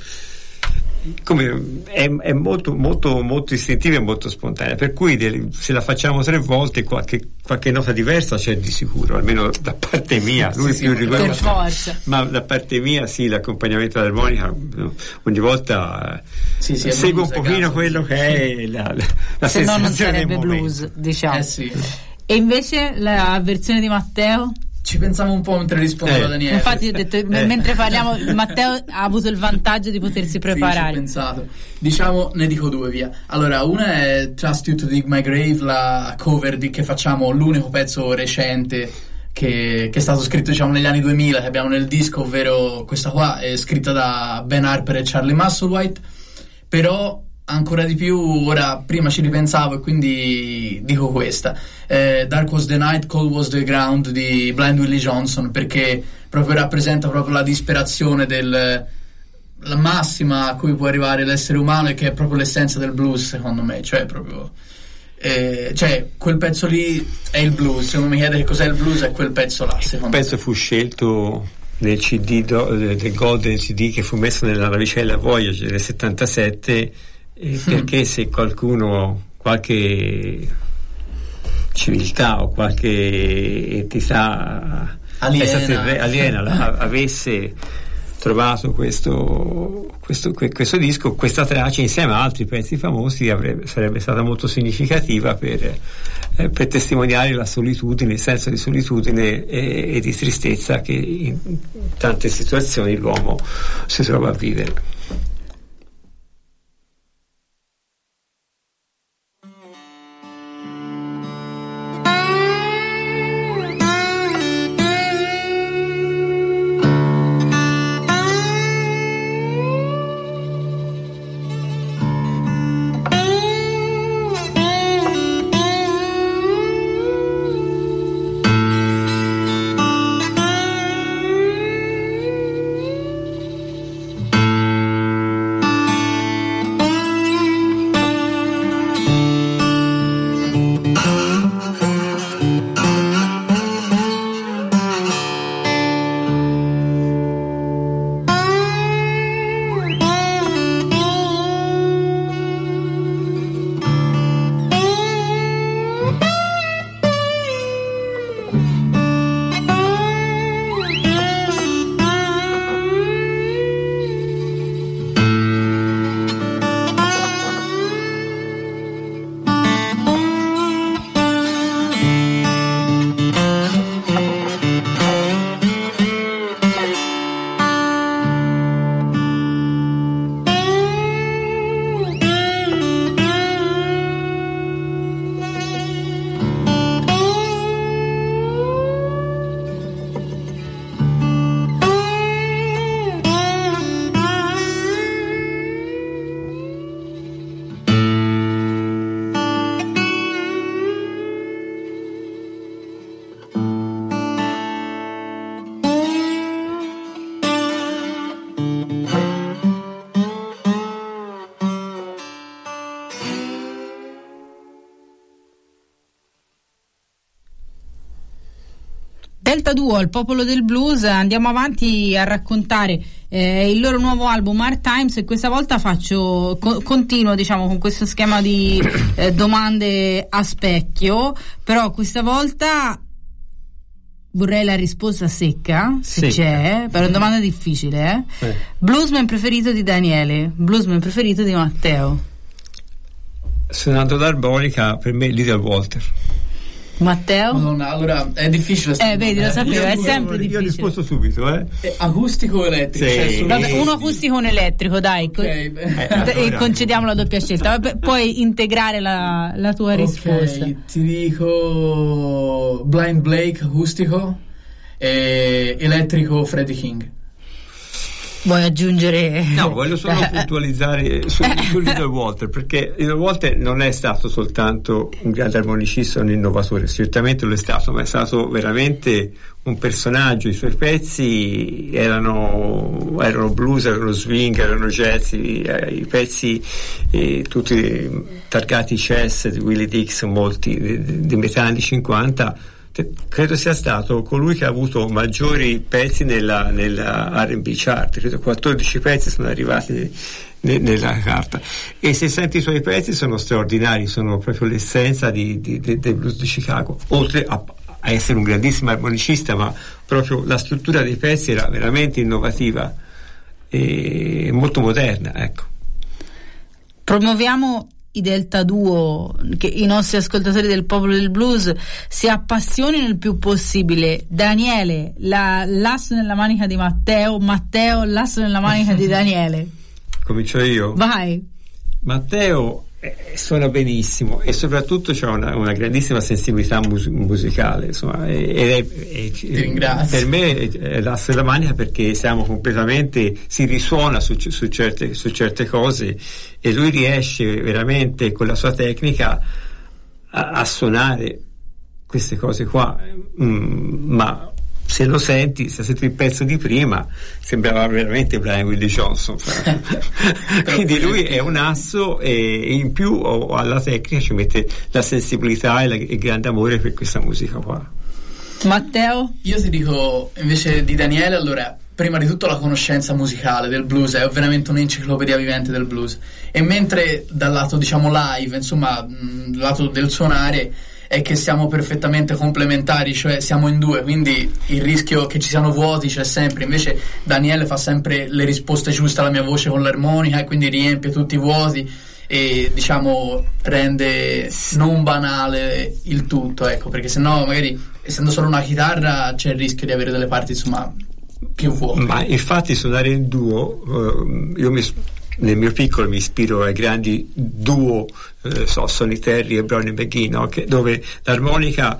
come è, è molto molto molto istintiva e molto spontanea, per cui de, se la facciamo tre volte qualche, qualche nota diversa c'è di sicuro, almeno da parte mia. Lui sì, più sì, rigoroso, per forza. Ma da parte mia sì, l'accompagnamento dell'armonica ogni volta sì, sì, segue un pochino caso, quello sì. che è la, la, la se no non sarebbe blues, diciamo. Eh sì. E invece la versione di Matteo? Ci pensavo un po' mentre rispondevo Eh. a Daniele. Infatti ho detto, Eh. mentre parliamo, Matteo ha avuto il vantaggio di potersi preparare. Sì, ci ho pensato. Diciamo, ne dico due, via. Allora, una è Trust You to Dig My Grave, la cover di, che facciamo, l'unico pezzo recente che, che è stato scritto, diciamo, negli anni duemila, che abbiamo nel disco, ovvero questa qua è scritta da Ben Harper e Charlie Musselwhite. Però ancora di più, ora prima ci ripensavo e quindi dico questa, eh, Dark Was the Night, Cold Was the Ground di Blind Willie Johnson, perché proprio rappresenta proprio la disperazione del, la massima a cui può arrivare l'essere umano, e che è proprio l'essenza del blues, secondo me. Cioè proprio eh, cioè quel pezzo lì è il blues. Se uno mi chiede che cos'è il blues, è quel pezzo là, secondo Il pezzo fu scelto nel C D do, del Golden C D che fu messo nella navicella Voyager del settantasette, eh, perché se qualcuno, qualche civiltà o qualche entità Aliena. extraterre- aliena la- avesse trovato questo, questo, que- questo disco, questa traccia insieme a altri pezzi famosi avrebbe, sarebbe stata molto significativa per, eh, per testimoniare la solitudine, il senso di solitudine e, e di tristezza che in tante situazioni l'uomo si trova a vivere. Delta Duo, il popolo del blues. Andiamo avanti a raccontare eh, il loro nuovo album Hard Times, e questa volta faccio co- continuo diciamo con questo schema di eh, domande a specchio, però questa volta vorrei la risposta secca, se Secca. c'è, però è una domanda difficile. eh. Eh. Bluesman preferito di Daniele, bluesman preferito di Matteo. Suonando l'armonica, per me Little Walter. Matteo? Madonna, allora è difficile. Eh, vedi, lo sapevo, è sempre Io ho difficile. risposto subito, eh. È acustico o elettrico? Sì. Cioè, solo- Vabbè, uno acustico e un elettrico, dai, co- Ok, beh. Eh, e allora. concediamo la doppia scelta. Vabbè, puoi integrare la, la tua risposta. Ok, ti dico Blind Blake acustico e elettrico Freddie King. Vuoi aggiungere? No, voglio solo puntualizzare su, su Little Walter, perché Little Walter non è stato soltanto un grande armonicista, un innovatore, certamente lo è stato, ma è stato veramente un personaggio. I suoi pezzi erano, erano blues, erano swing, erano jazz, i, i pezzi eh, tutti targati chess di Willie Dixon, molti di, di metà anni cinquanta. Credo sia stato colui che ha avuto maggiori pezzi nella, nella R and B chart. Credo quattordici pezzi sono arrivati ne, nella carta, e se senti i suoi pezzi sono straordinari, sono proprio l'essenza di, di, di, del blues di Chicago, oltre a, a essere un grandissimo armonicista, ma proprio la struttura dei pezzi era veramente innovativa e molto moderna, ecco. Promuoviamo i Delta Duo, che i nostri ascoltatori del Popolo del Blues si appassionino il più possibile. Daniele, la, l'asso nella manica di Matteo, Matteo, l'asso nella manica di Daniele. Comincio io? Vai. Matteo eh, suona benissimo e soprattutto c'ha una, una grandissima sensibilità mus- musicale, insomma, ed è, è, è, per me è, è l'asso della manica, perché siamo completamente, si risuona su, su, certe, su certe cose, e lui riesce veramente con la sua tecnica a, a suonare queste cose qua, mm, ma se lo senti, se senti il pezzo di prima, sembrava veramente Brian Willie Johnson. Quindi lui è un asso, e in più alla tecnica ci mette la sensibilità e la, il grande amore per questa musica qua. Matteo? Io ti dico invece di Daniele, allora, prima di tutto la conoscenza musicale del blues, è veramente un'enciclopedia vivente del blues, e mentre dal lato diciamo live, insomma, mh, dal lato del suonare, è che siamo perfettamente complementari, cioè siamo in due, quindi il rischio che ci siano vuoti c'è sempre. Invece Daniele fa sempre le risposte giuste alla mia voce con l'armonica, e quindi riempie tutti i vuoti e diciamo rende non banale il tutto, ecco, perché sennò magari essendo solo una chitarra c'è il rischio di avere delle parti insomma più vuote. Ma infatti suonare in duo, uh, io mi nel mio piccolo mi ispiro ai grandi duo, eh, so, Sonny Terry e Brownie McGhee, no? Che, dove l'armonica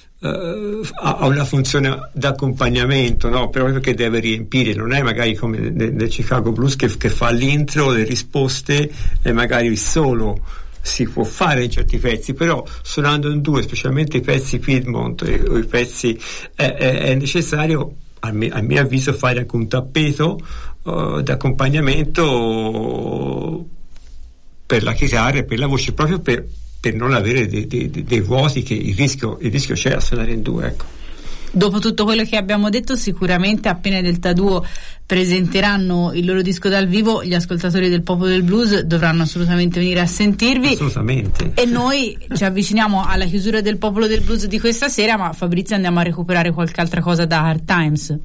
eh, ha una funzione d'accompagnamento, no? Proprio perché deve riempire, non è magari come nel, nel Chicago Blues che, che fa l'intro, le risposte, e magari il solo si può fare in certi pezzi, però suonando in due, specialmente i pezzi Piedmont e, o i pezzi è, è, è necessario, a mio, a mio avviso, fare anche un tappeto uh, d'accompagnamento per la chitarra e per la voce, proprio per, per non avere dei, dei, dei vuoti, che il rischio, il rischio c'è a suonare in due, ecco. Dopo tutto quello che abbiamo detto, sicuramente appena i Delta Duo presenteranno il loro disco dal vivo, gli ascoltatori del Popolo del Blues dovranno assolutamente venire a sentirvi. Assolutamente. E noi ci avviciniamo alla chiusura del Popolo del Blues di questa sera, ma Fabrizio, andiamo a recuperare qualche altra cosa da Hard Times.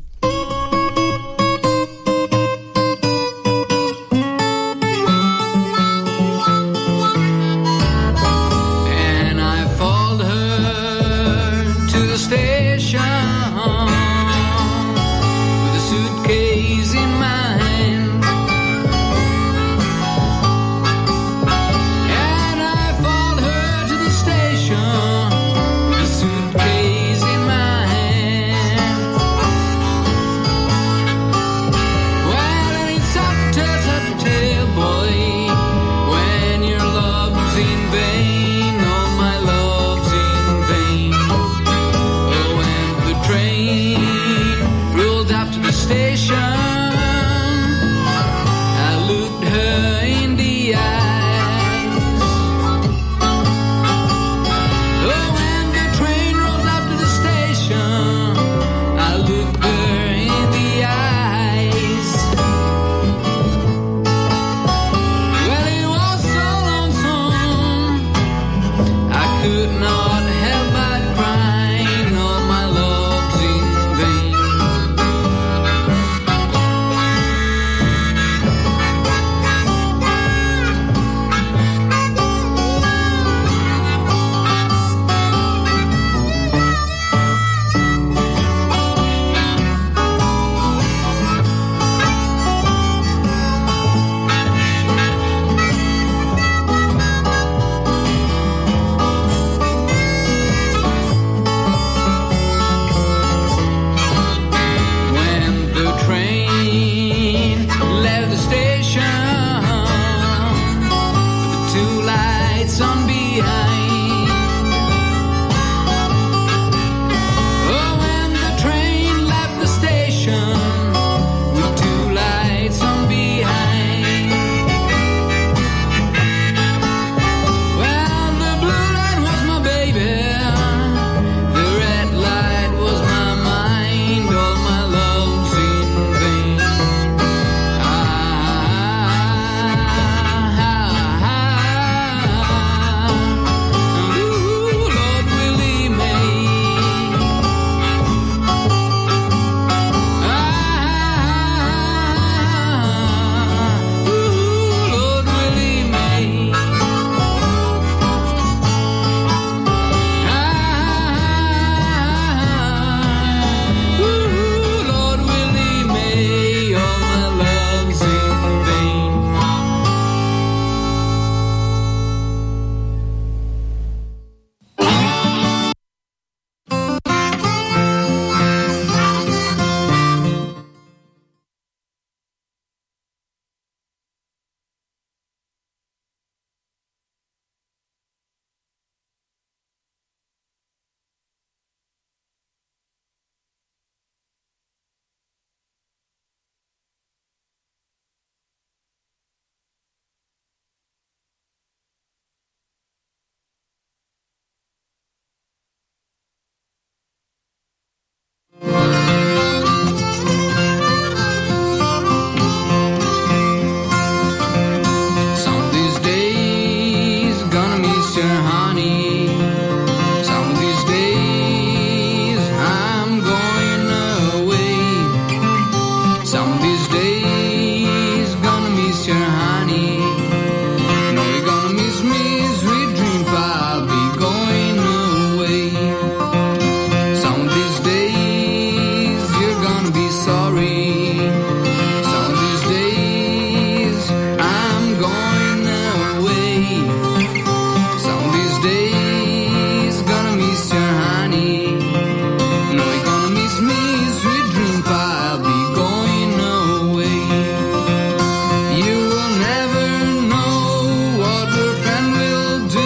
Some of these days gonna miss your honey. No, you're gonna miss me, sweet dream pie. I'll be going away. Some of these days you're gonna be sorry. Some of these days I'm going away. Some of these days gonna miss your honey. No, you're gonna miss me, sweet dream pie. I'll be going away. You will never know what your friend will do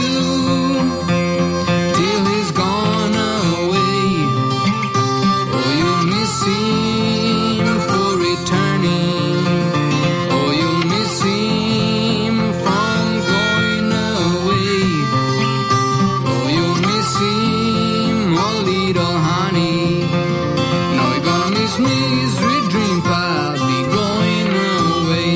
till he's gone away. Oh, you'll miss him for returning. Oh, you'll miss him from going away. Oh, you'll miss him, oh little honey. No, you're gonna miss me, sweet dream pie. I'll be going away.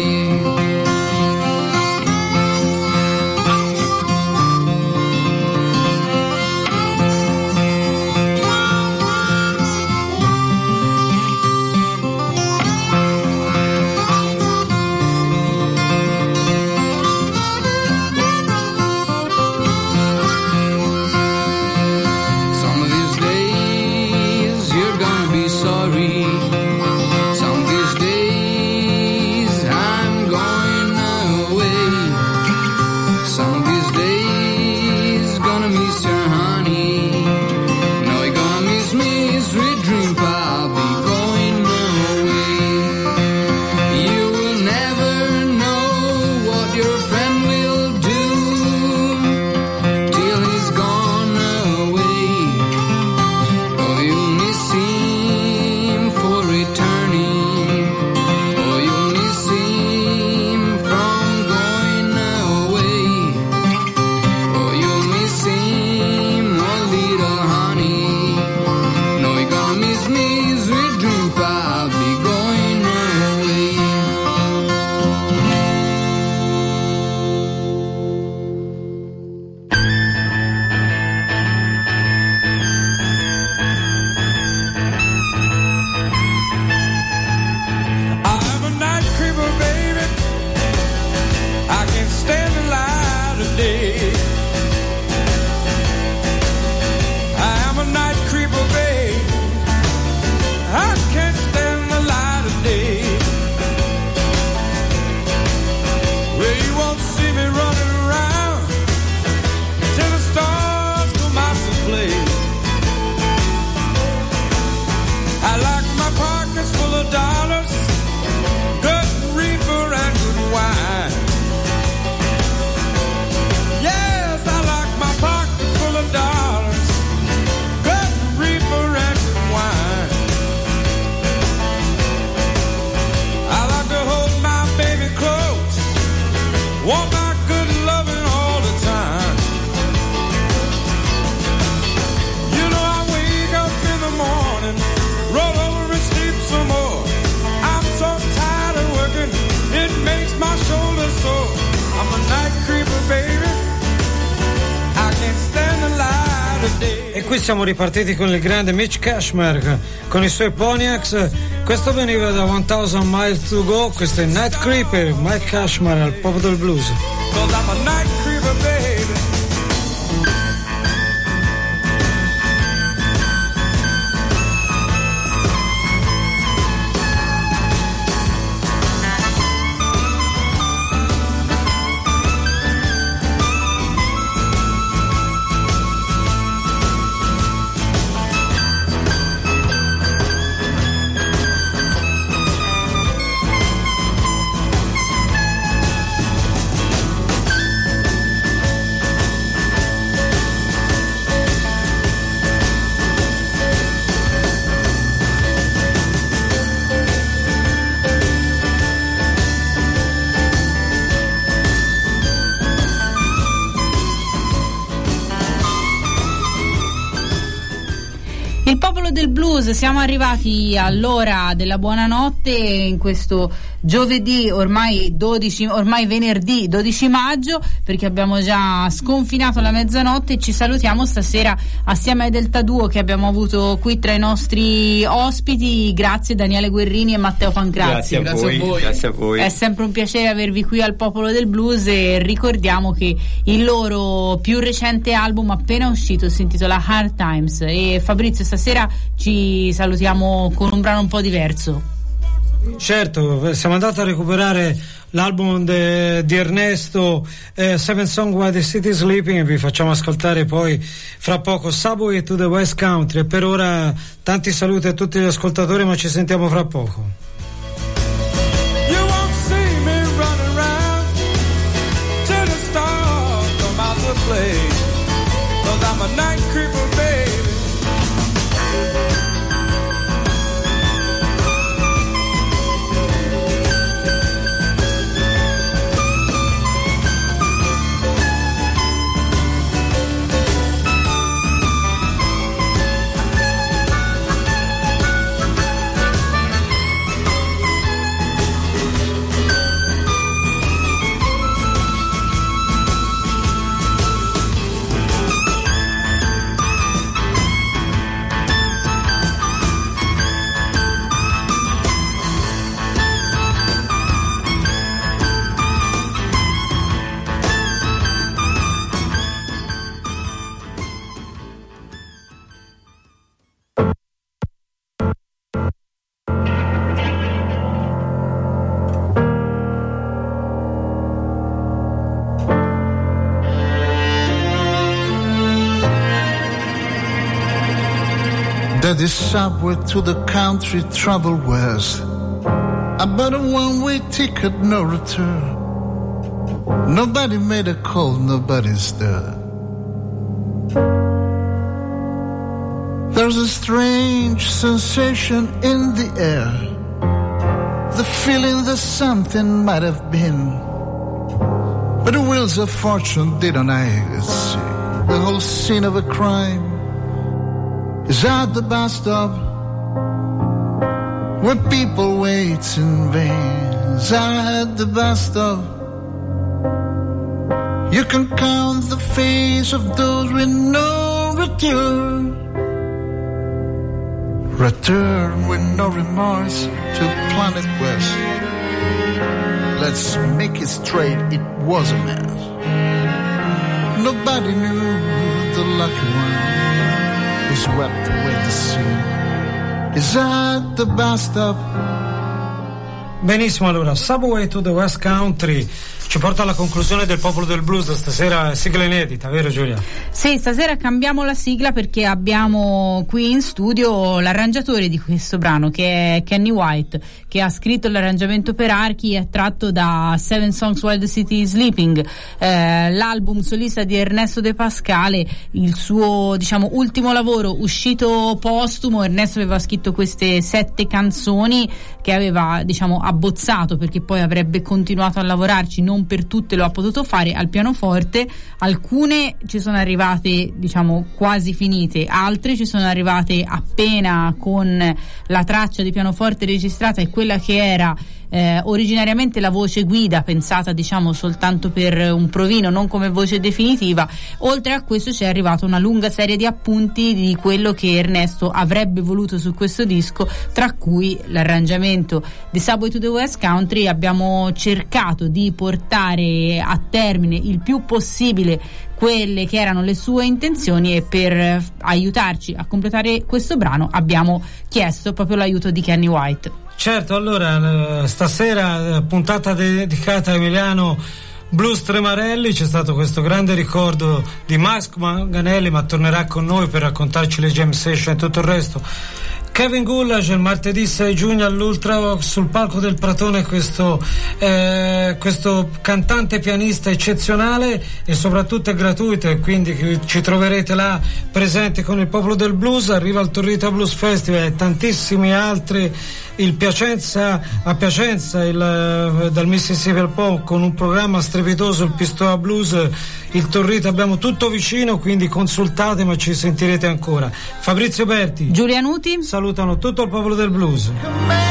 Some of these days you're gonna be sorry. Some of these days I'm going away. Some of these days gonna miss your honey. No, you're gonna miss me, sweet dream pie. I'll be going away. You will never know what your friend will do till he's gone away. Oh, you'll miss him for returning. Oh, you'll miss him from going away. Oh, you'll miss him, oh little honey. No, you're gonna miss me, sweet dream pie. I'll be going away. I'm a night creeper, baby. I can't stand the light of day. I am a night creeper, baby. I can't stand the light of day. Well, you won't see me running around till the stars come out to play. I like my pockets full of dollars, good reefer and good wine. Yes, I like my pockets full of dollars, good reefer and good wine. I like to hold my baby close, want my good loving all the time. You know I wake up in the morning, roll over and sleep some more. I'm so tired of working, it makes my shoulders sore. I'm a night creeper, baby. I can't stand the light of day. E qui siamo ripartiti con il grande Mitch Kashmir con i suoi Pontiacs. Questo veniva da One Miles to Go. Questo è Night Creeper, Mike Kashmir al Pop del Blues. 'Cause I'm a night creeper, baby. del Blues, siamo arrivati all'ora della buonanotte in questo giovedì, ormai dodici, ormai venerdì dodici maggio, perché abbiamo già sconfinato la mezzanotte, e ci salutiamo stasera assieme ai Delta Duo che abbiamo avuto qui tra i nostri ospiti. Grazie Daniele Guerrini e Matteo Pancrazzi. Grazie a, grazie, voi, a voi. grazie a voi. È sempre un piacere avervi qui al Popolo del Blues, e ricordiamo che il loro più recente album appena uscito si intitola Hard Times. E Fabrizio, stasera ci salutiamo con un brano un po' diverso. Certo, siamo andati a recuperare l'album de, di Ernesto, eh, Seven Song While the City is Sleeping, e vi facciamo ascoltare poi fra poco Subway to the West Country. E per ora tanti saluti a tutti gli ascoltatori, ma ci sentiamo fra poco. You won't see me running around till the stars come out to play, 'cause I'm a night creeper, baby. The subway to the country travel west. I bought a one-way ticket, no return. Nobody made a call, nobody's there. There's a strange sensation in the air, the feeling that something might have been, but the wheels of fortune didn't I see. The whole scene of a crime is at the bus stop, where people wait in vain. Is at the bus stop, you can count the face of those with no return. Return with no remorse to Planet West. Let's make it straight, it was a mess. Nobody knew the lucky one who swept away the sea is at the bus stop. Benissimo, allora Subway to the West Country ci porta alla conclusione del Popolo del Blues. Stasera sigla inedita, vero Giulia? Sì, stasera cambiamo la sigla perché abbiamo qui in studio l'arrangiatore di questo brano, che è Kenny White, che ha scritto l'arrangiamento per archi, è tratto da Seven Songs While the City is Sleeping, eh, l'album solista di Ernesto De Pascale, il suo diciamo ultimo lavoro uscito postumo. Ernesto aveva scritto queste sette canzoni che aveva diciamo abbozzato, perché poi avrebbe continuato a lavorarci, non per tutte lo ha potuto fare al pianoforte. Alcune ci sono arrivate diciamo quasi finite, altre ci sono arrivate appena con la traccia di pianoforte registrata, e quella che era eh, originariamente la voce guida, pensata diciamo soltanto per un provino, non come voce definitiva. Oltre a questo c'è arrivata una lunga serie di appunti di quello che Ernesto avrebbe voluto su questo disco, tra cui l'arrangiamento di Subway to the West Country. Abbiamo cercato di portare a termine il più possibile quelle che erano le sue intenzioni, e per aiutarci a completare questo brano abbiamo chiesto proprio l'aiuto di Kenny White. Certo, allora stasera puntata dedicata a Emiliano Blues Tremarelli. C'è stato questo grande ricordo di Max Manganelli, ma tornerà con noi per raccontarci le jam session e tutto il resto. Kevin Gullage il martedì sei giugno all'Ultra sul palco del Pratone, questo, eh, questo cantante pianista eccezionale, e soprattutto è gratuito, e quindi ci troverete là presenti con il Popolo del Blues. Arriva il Torrita Blues Festival e tantissimi altri il Piacenza a Piacenza il, dal Mississippi al Po, con un programma strepitoso, il Pistola Blues, il Torrito, abbiamo tutto vicino, quindi consultate, ma ci sentirete ancora. Fabrizio Berti, Giulia Nuti salutano tutto il popolo del blues.